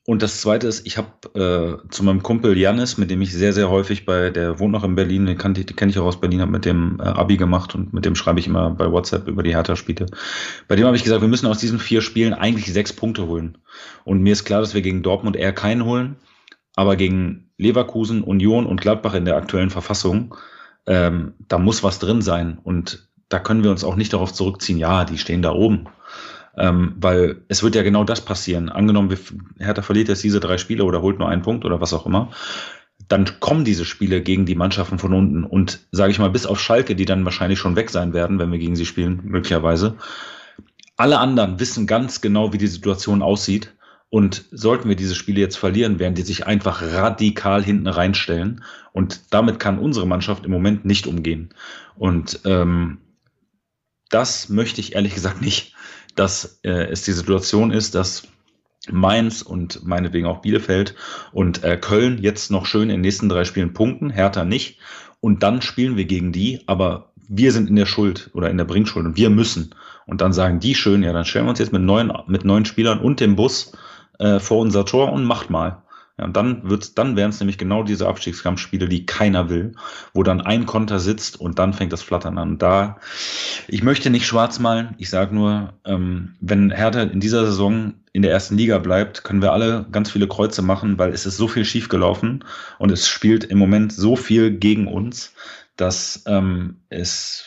Und das Zweite ist, ich habe äh, zu meinem Kumpel Janis, mit dem ich sehr, sehr häufig bei, der wohnt noch in Berlin, den, kannte ich, den kenne ich auch aus Berlin, habe mit dem äh, Abi gemacht und mit dem schreibe ich immer bei WhatsApp über die Hertha-Spiele. Bei dem habe ich gesagt, wir müssen aus diesen vier Spielen eigentlich sechs Punkte holen. Und mir ist klar, dass wir gegen Dortmund eher keinen holen, aber gegen Leverkusen, Union und Gladbach in der aktuellen Verfassung, ähm, da muss was drin sein. Und da können wir uns auch nicht darauf zurückziehen, ja, die stehen da oben. Ähm, weil es wird ja genau das passieren. Angenommen, wir, Hertha verliert jetzt diese drei Spiele oder holt nur einen Punkt oder was auch immer, dann kommen diese Spiele gegen die Mannschaften von unten und, sage ich mal, bis auf Schalke, die dann wahrscheinlich schon weg sein werden, wenn wir gegen sie spielen, möglicherweise. Alle anderen wissen ganz genau, wie die Situation aussieht und sollten wir diese Spiele jetzt verlieren, werden die sich einfach radikal hinten reinstellen und damit kann unsere Mannschaft im Moment nicht umgehen. Und ähm, das möchte ich ehrlich gesagt nicht, dass äh, es die Situation ist, dass Mainz und meinetwegen auch Bielefeld und äh, Köln jetzt noch schön in den nächsten drei Spielen punkten, Hertha nicht. Und dann spielen wir gegen die, aber wir sind in der Schuld oder in der Bringschuld und wir müssen. Und dann sagen die schön, ja, dann stellen wir uns jetzt mit neun, mit neun Spielern und dem Bus äh, vor unser Tor und macht mal. Ja, und dann wird's, dann wären es nämlich genau diese Abstiegskampfspiele, die keiner will, wo dann ein Konter sitzt und dann fängt das Flattern an. Und da, ich möchte nicht schwarz malen, ich sage nur, ähm, wenn Hertha in dieser Saison in der ersten Liga bleibt, können wir alle ganz viele Kreuze machen, weil es ist so viel schiefgelaufen und es spielt im Moment so viel gegen uns, dass ähm, es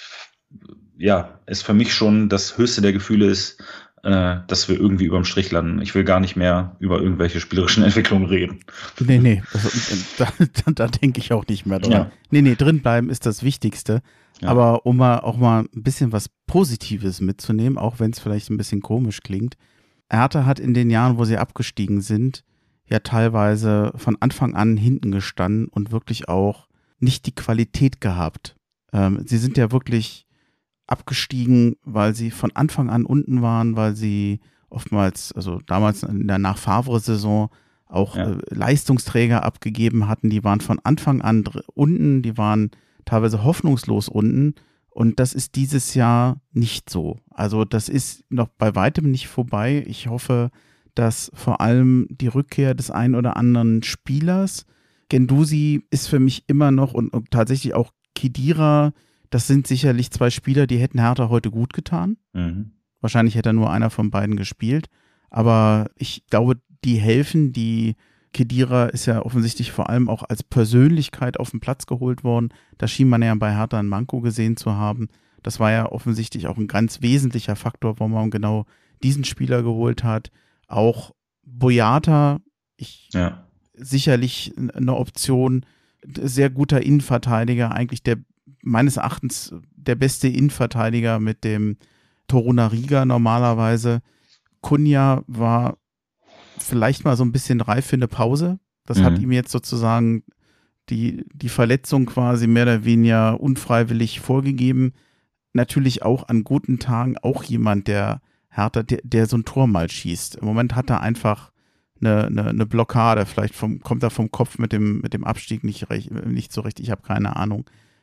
ja es für mich schon das höchste der Gefühle ist, dass wir irgendwie überm Strich landen. Ich will gar nicht mehr über irgendwelche spielerischen Entwicklungen reden. Nee, nee, also, da, da, da denke ich auch nicht mehr dran. Ja. Nee, nee, drinbleiben ist das Wichtigste. Ja. Aber um mal auch mal ein bisschen was Positives mitzunehmen, auch wenn es vielleicht ein bisschen komisch klingt. Hertha hat in den Jahren, wo sie abgestiegen sind, ja teilweise von Anfang an hinten gestanden und wirklich auch nicht die Qualität gehabt. Ähm, sie sind ja wirklich abgestiegen, weil sie von Anfang an unten waren, weil sie oftmals, also damals in der Nach-Favre-Saison auch ja. äh, Leistungsträger abgegeben hatten, die waren von Anfang an dr- unten, die waren teilweise hoffnungslos unten und das ist dieses Jahr nicht so. Also das ist noch bei weitem nicht vorbei. Ich hoffe, dass vor allem die Rückkehr des einen oder anderen Spielers, Guendouzi ist für mich immer noch und, und tatsächlich auch Khedira, das sind sicherlich zwei Spieler, die hätten Hertha heute gut getan. Mhm. Wahrscheinlich hätte nur einer von beiden gespielt. Aber ich glaube, die helfen. Die Khedira ist ja offensichtlich vor allem auch als Persönlichkeit auf den Platz geholt worden. Da schien man ja bei Hertha ein Manko gesehen zu haben. Das war ja offensichtlich auch ein ganz wesentlicher Faktor, warum man genau diesen Spieler geholt hat. Auch Boyata, ich, ja. sicherlich eine Option. Sehr guter Innenverteidiger, eigentlich der meines Erachtens der beste Innenverteidiger mit dem Torunariga normalerweise. Cunha war vielleicht mal so ein bisschen reif für eine Pause. Das mhm. hat ihm jetzt sozusagen die, die Verletzung quasi mehr oder weniger unfreiwillig vorgegeben. Natürlich auch an guten Tagen auch jemand, der Hertha, der, der so ein Tor mal schießt. Im Moment hat er einfach eine, eine, eine Blockade. Vielleicht vom, kommt er vom Kopf mit dem, mit dem Abstieg nicht, recht, nicht so richtig. Ich habe keine Ahnung.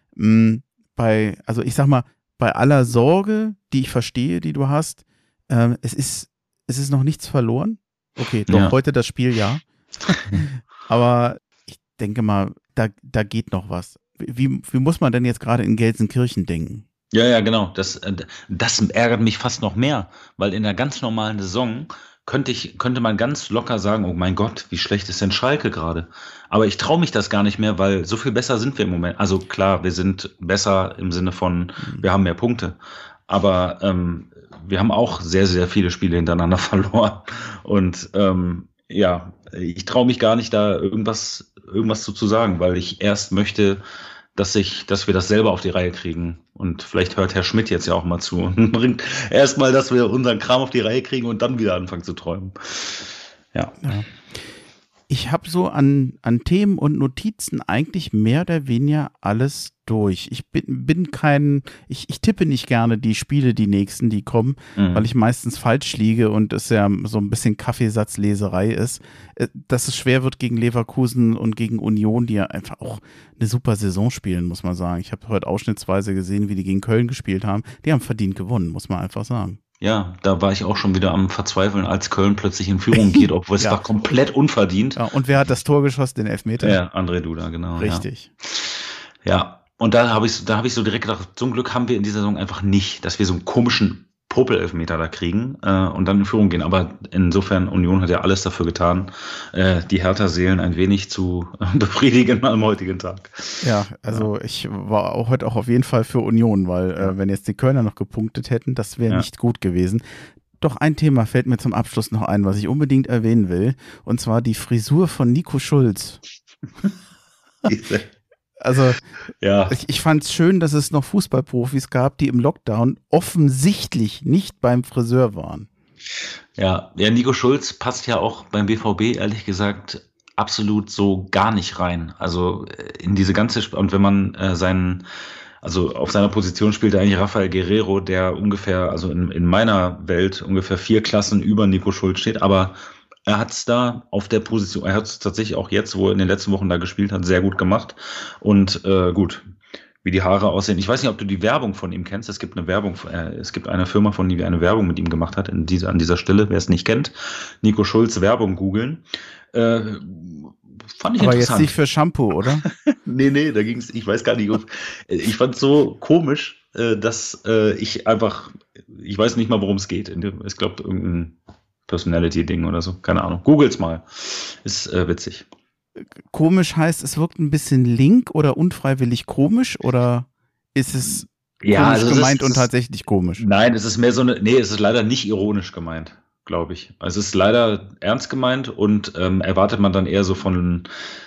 Bei, also ich sag mal, bei aller Sorge, die ich verstehe, die du hast, äh, es ist, es ist noch nichts verloren. Okay, doch, ja. Heute das Spiel, ja. Aber ich denke mal, da, da geht noch was. Wie, wie muss man denn jetzt gerade in Gelsenkirchen denken? Ja, ja, genau. Das, das ärgert mich fast noch mehr, weil in einer ganz normalen Saison könnte ich, könnte man ganz locker sagen, oh mein Gott, wie schlecht ist denn Schalke gerade? Aber ich traue mich das gar nicht mehr, weil so viel besser sind wir im Moment. Also klar, wir sind besser im Sinne von, wir haben mehr Punkte. Aber ähm, wir haben auch sehr, sehr viele Spiele hintereinander verloren. Und ähm, ja, ich traue mich gar nicht, da irgendwas, irgendwas zu, zu sagen, weil ich erst möchte, dass ich, dass wir das selber auf die Reihe kriegen. Und vielleicht hört Herr Schmidt jetzt ja auch mal zu und bringt erstmal, dass wir unseren Kram auf die Reihe kriegen und dann wieder anfangen zu träumen. Ja. ja. Ich habe so an, an Themen und Notizen eigentlich mehr oder weniger alles durch. Ich bin, bin kein, ich, ich tippe nicht gerne die Spiele, die nächsten, die kommen, mhm. weil ich meistens falsch liege und es ja so ein bisschen Kaffeesatzleserei ist. Dass es schwer wird gegen Leverkusen und gegen Union, die ja einfach auch eine super Saison spielen, muss man sagen. Ich habe heute ausschnittsweise gesehen, wie die gegen Köln gespielt haben. Die haben verdient gewonnen, muss man einfach sagen. Ja, da war ich auch schon wieder am Verzweifeln, als Köln plötzlich in Führung geht, obwohl es Ja. war komplett unverdient. Ja, und wer hat das Tor geschossen, den Elfmeter? Ja, André Duda, genau. Richtig. Ja, ja. Und da habe ich, da habe ich so direkt gedacht, zum Glück haben wir in dieser Saison einfach nicht, dass wir so einen komischen Popel-Elfmeter da kriegen äh, und dann in Führung gehen. Aber insofern, Union hat ja alles dafür getan, äh, die Hertha-Seelen ein wenig zu äh, befriedigen am heutigen Tag. Ja, also ich war auch heute auch auf jeden Fall für Union, weil äh, wenn jetzt die Kölner noch gepunktet hätten, das wäre Ja. nicht gut gewesen. Doch ein Thema fällt mir zum Abschluss noch ein, was ich unbedingt erwähnen will, und zwar die Frisur von Nico Schulz. Also Ja, ich, ich fand es schön, dass es noch Fußballprofis gab, die im Lockdown offensichtlich nicht beim Friseur waren. ja, ja, Nico Schulz passt ja auch beim B V B, ehrlich gesagt, absolut so gar nicht rein. Also äh, in diese ganze, Sp- und wenn man äh, seinen, also auf seiner Position spielt er eigentlich Rafael Guerrero, der ungefähr, also in, in meiner Welt ungefähr vier Klassen über Nico Schulz steht, aber er hat es da auf der Position, er hat es tatsächlich auch jetzt, wo er in den letzten Wochen da gespielt hat, sehr gut gemacht. Und äh, gut, wie die Haare aussehen. Ich weiß nicht, ob du die Werbung von ihm kennst. Es gibt eine Werbung, äh, es gibt eine Firma von ihm, die eine Werbung mit ihm gemacht hat, in dieser, an dieser Stelle. Wer es nicht kennt, Nico Schulz Werbung googeln. Äh, fand ich Aber jetzt interessant. nicht für Shampoo, oder? Nee, nee, da ging's, ich weiß gar nicht, ob, ich fand es so komisch, äh, dass äh, ich einfach, ich weiß nicht mal, worum es geht. In dem- Ich glaube, irgendein Personality-Ding oder so, keine Ahnung. Googles mal. Ist äh, witzig. Komisch heißt, es wirkt ein bisschen link oder unfreiwillig komisch, oder ist es komisch also es gemeint ist, und es ist, tatsächlich komisch? Nein, es ist mehr so eine, nee, es ist leider nicht ironisch gemeint, glaube ich. Also es ist leider ernst gemeint und ähm, erwartet man dann eher so von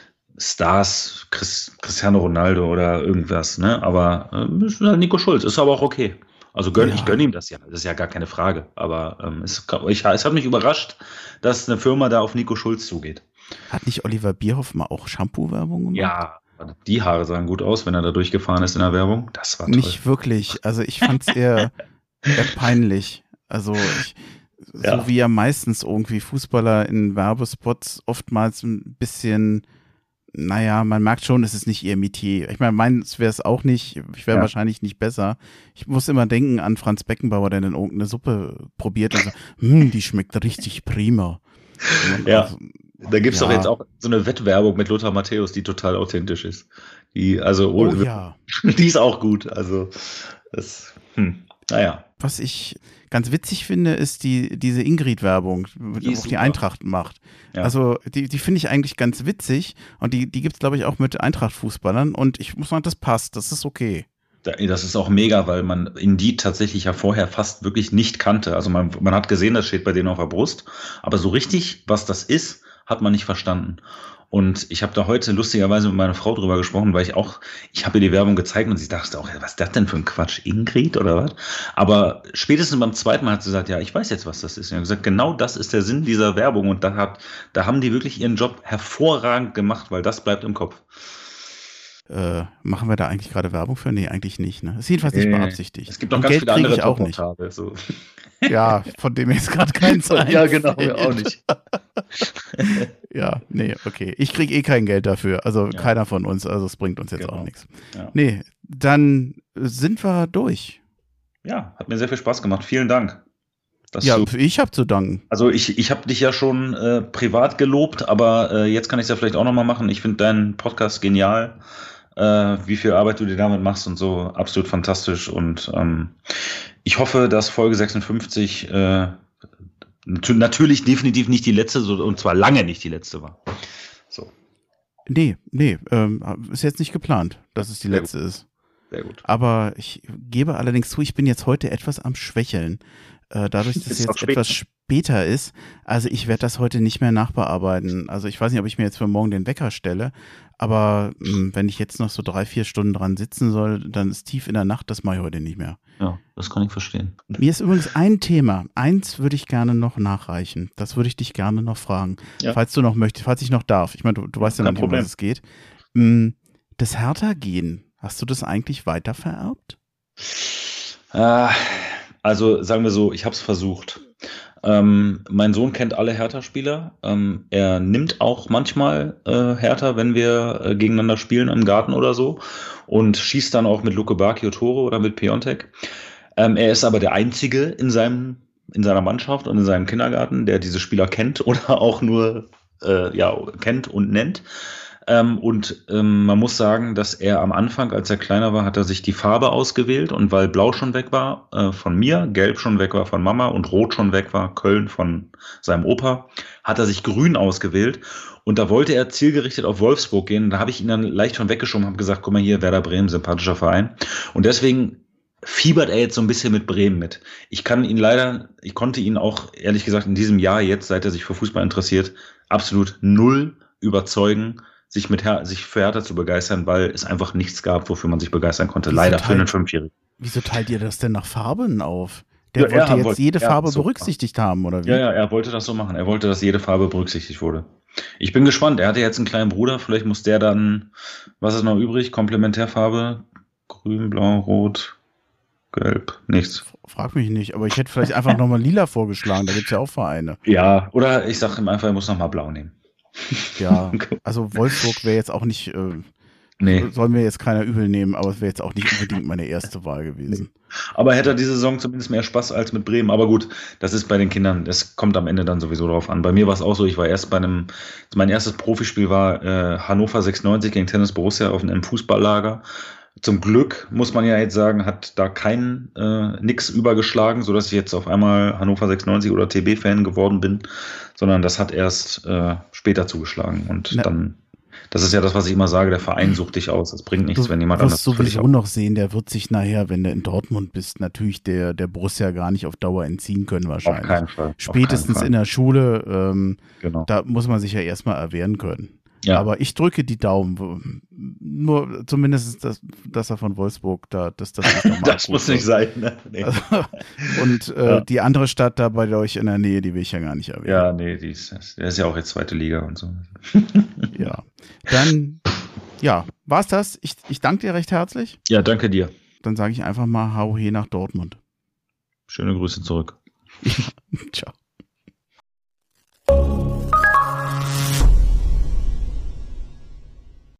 Stars, Chris, Cristiano Ronaldo oder irgendwas, ne? Aber ähm, ist halt Nico Schulz, ist aber auch okay. Also gönn, Ja. ich gönne ihm das ja, das ist ja gar keine Frage. Aber ähm, es, ich, es hat mich überrascht, dass eine Firma da auf Nico Schulz zugeht. Hat nicht Oliver Bierhoff mal auch Shampoo-Werbung gemacht? Ja, die Haare sahen gut aus, wenn er da durchgefahren ist in der Werbung. Das war toll. Nicht wirklich. Also ich fand es eher, eher peinlich. Also ich, Ja. so wie ja meistens irgendwie Fußballer in Werbespots oftmals ein bisschen, naja, man merkt schon, es ist nicht ihr Metier. Ich meine, meins wäre es auch nicht. Ich wäre Ja. wahrscheinlich nicht besser. Ich muss immer denken an Franz Beckenbauer, der dann irgendeine Suppe probiert und sagt, hm, die schmeckt richtig prima. Und Ja. also, Da gibt's Ja. doch jetzt auch so eine Wettwerbung mit Lothar Matthäus, die total authentisch ist. Die, also, oh ja. die ist auch gut. Also, das, hm, naja. Was ich ganz witzig finde, ist die, diese Ingrid-Werbung, Die die ist auch die super. Eintracht macht. Ja. Also die, die finde ich eigentlich ganz witzig und die, die gibt es, glaube ich, auch mit Eintracht-Fußballern und ich muss sagen, das passt, das ist okay. Da- Das ist auch mega, weil man Indeed tatsächlich ja vorher fast wirklich nicht kannte. Also man, man hat gesehen, das steht bei denen auf der Brust, aber so richtig, was das ist, hat man nicht verstanden. Und ich habe da heute lustigerweise mit meiner Frau drüber gesprochen, weil ich auch, ich habe ihr die Werbung gezeigt und sie dachte auch, was ist das denn für ein Quatsch, Ingrid oder was? Aber spätestens beim zweiten Mal hat sie gesagt, ja, ich weiß jetzt, was das ist. Und ich habe gesagt, genau das ist der Sinn dieser Werbung und da, hat, da haben die wirklich ihren Job hervorragend gemacht, weil das bleibt im Kopf. Äh, machen wir da eigentlich gerade Werbung für? Nee, eigentlich nicht. Ne? Ist jedenfalls nicht Äh, beabsichtigt. Es gibt noch Und ganz Geld viele kriege andere ich auch nicht. Jobportale. So. Ja, von dem jetzt gerade keins Ja, genau, einfällt. mir auch nicht. Ja, nee, okay. Ich kriege eh kein Geld dafür. Also Ja. keiner von uns. Also es bringt uns jetzt Genau. auch nichts. Ja. Nee, dann sind wir durch. Ja, hat mir sehr viel Spaß gemacht. Vielen Dank. Dass Ja, du, ich habe zu danken. also ich, ich habe dich ja schon äh, privat gelobt, aber äh, jetzt kann ich es ja vielleicht auch nochmal machen. Ich finde deinen Podcast genial, äh, wie viel Arbeit du dir damit machst und so, absolut fantastisch. Und ähm, ich hoffe, dass Folge sechsundfünfzig äh, nat- natürlich definitiv nicht die letzte, so, und zwar lange nicht die letzte war. So, Nee, nee, ähm, ist jetzt nicht geplant, dass es die Sehr letzte ist. sehr gut. Aber ich gebe allerdings zu, ich bin jetzt heute etwas am Schwächeln. Äh, dadurch, dass es Ist auch jetzt spät, etwas ne? später ist. Also ich werde das heute nicht mehr nachbearbeiten. Also ich weiß nicht, ob ich mir jetzt für morgen den Wecker stelle. Aber mh, wenn ich jetzt noch so drei, vier Stunden dran sitzen soll, dann ist tief in der Nacht, das mache ich heute nicht mehr. Ja, das kann ich verstehen. Mir ist übrigens ein Thema, eins würde ich gerne noch nachreichen. Das würde ich dich gerne noch fragen. Ja. Falls du noch möchtest, falls ich noch darf. Ich meine, du, du weißt ja Kein noch nicht, um Problem. was es geht. Mh, Das Hertha-Gen, hast du das eigentlich weitervererbt? Äh, also sagen wir so, ich habe es versucht. Ähm, mein Sohn kennt alle Hertha-Spieler. Ähm, er nimmt auch manchmal äh, Hertha, wenn wir äh, gegeneinander spielen im Garten oder so und schießt dann auch mit Luke Bacchio Tore oder mit Piontek. Ähm, er ist aber der Einzige in seinem, in seiner Mannschaft und in seinem Kindergarten, der diese Spieler kennt oder auch nur äh, ja, kennt und nennt. Ähm, und ähm, man muss sagen, dass er am Anfang, als er kleiner war, hat er sich die Farbe ausgewählt und weil Blau schon weg war äh, von mir, Gelb schon weg war von Mama und Rot schon weg war, Köln von seinem Opa, hat er sich Grün ausgewählt und da wollte er zielgerichtet auf Wolfsburg gehen. Da habe ich ihn dann leicht von weggeschoben und habe gesagt, guck mal hier, Werder Bremen, sympathischer Verein. Und deswegen fiebert er jetzt so ein bisschen mit Bremen mit. Ich kann ihn leider, ich konnte ihn auch ehrlich gesagt in diesem Jahr jetzt, seit er sich für Fußball interessiert, absolut null überzeugen, sich mit Her- sich für Hertha zu begeistern, weil es einfach nichts gab, wofür man sich begeistern konnte. Wieso Leider teilt, für einen Fünfjährigen. Wieso teilt ihr das denn nach Farben auf? Der Ja, wollte er jetzt wollte- jede er Farbe so berücksichtigt haben, oder wie? Ja, ja, er wollte das so machen. Er wollte, dass jede Farbe berücksichtigt wurde. Ich bin gespannt. Er hatte jetzt einen kleinen Bruder. Vielleicht muss der dann, was ist noch übrig? Komplementärfarbe? Grün, Blau, Rot, Gelb, nichts. Frag mich nicht, aber ich hätte vielleicht einfach nochmal lila vorgeschlagen, da gibt es ja auch Vereine. Ja, oder ich sage ihm einfach, er muss nochmal Blau nehmen. Ja, also Wolfsburg wäre jetzt auch nicht, äh, Nee. soll mir jetzt keiner übel nehmen, aber es wäre jetzt auch nicht unbedingt meine erste Wahl gewesen. Aber hätte er diese Saison zumindest mehr Spaß als mit Bremen. Aber gut, das ist bei den Kindern, das kommt am Ende dann sowieso drauf an. Bei mir war es auch so, ich war erst bei einem, mein erstes Profispiel war äh, Hannover sechsundneunzig gegen Tennis Borussia auf einem Fußballlager. Zum Glück, muss man ja jetzt sagen, hat da kein äh, nix übergeschlagen, sodass ich jetzt auf einmal Hannover sechsundneunzig oder T B-Fan geworden bin, sondern das hat erst äh, später zugeschlagen. Und Na, dann, das ist ja das, was ich immer sage, der Verein sucht dich aus. Das bringt nichts, Du wenn jemand wirst anders für dich sowieso noch sehen, der wird sich nachher, wenn du in Dortmund bist, natürlich der, der Borussia gar nicht auf Dauer entziehen können Auf wahrscheinlich. keinen Fall. Auf Spätestens keinen Fall. in der Schule, ähm, Genau. da muss man sich ja erstmal erwehren können. Ja. Aber ich drücke die Daumen. Nur zumindest, dass, dass er von Wolfsburg da, dass das nicht nochmal Das muss nicht sein. Ne? Nee. Also, und äh, Ja. die andere Stadt da bei euch in der Nähe, die will ich ja gar nicht erwähnen. Ja, nee, die ist, der ist ja auch jetzt zweite Liga und so. Ja. Dann, ja, war's das. Ich, ich danke dir recht herzlich. Ja, danke dir. Dann sage ich einfach mal Hau he nach Dortmund. Schöne Grüße zurück. Ciao.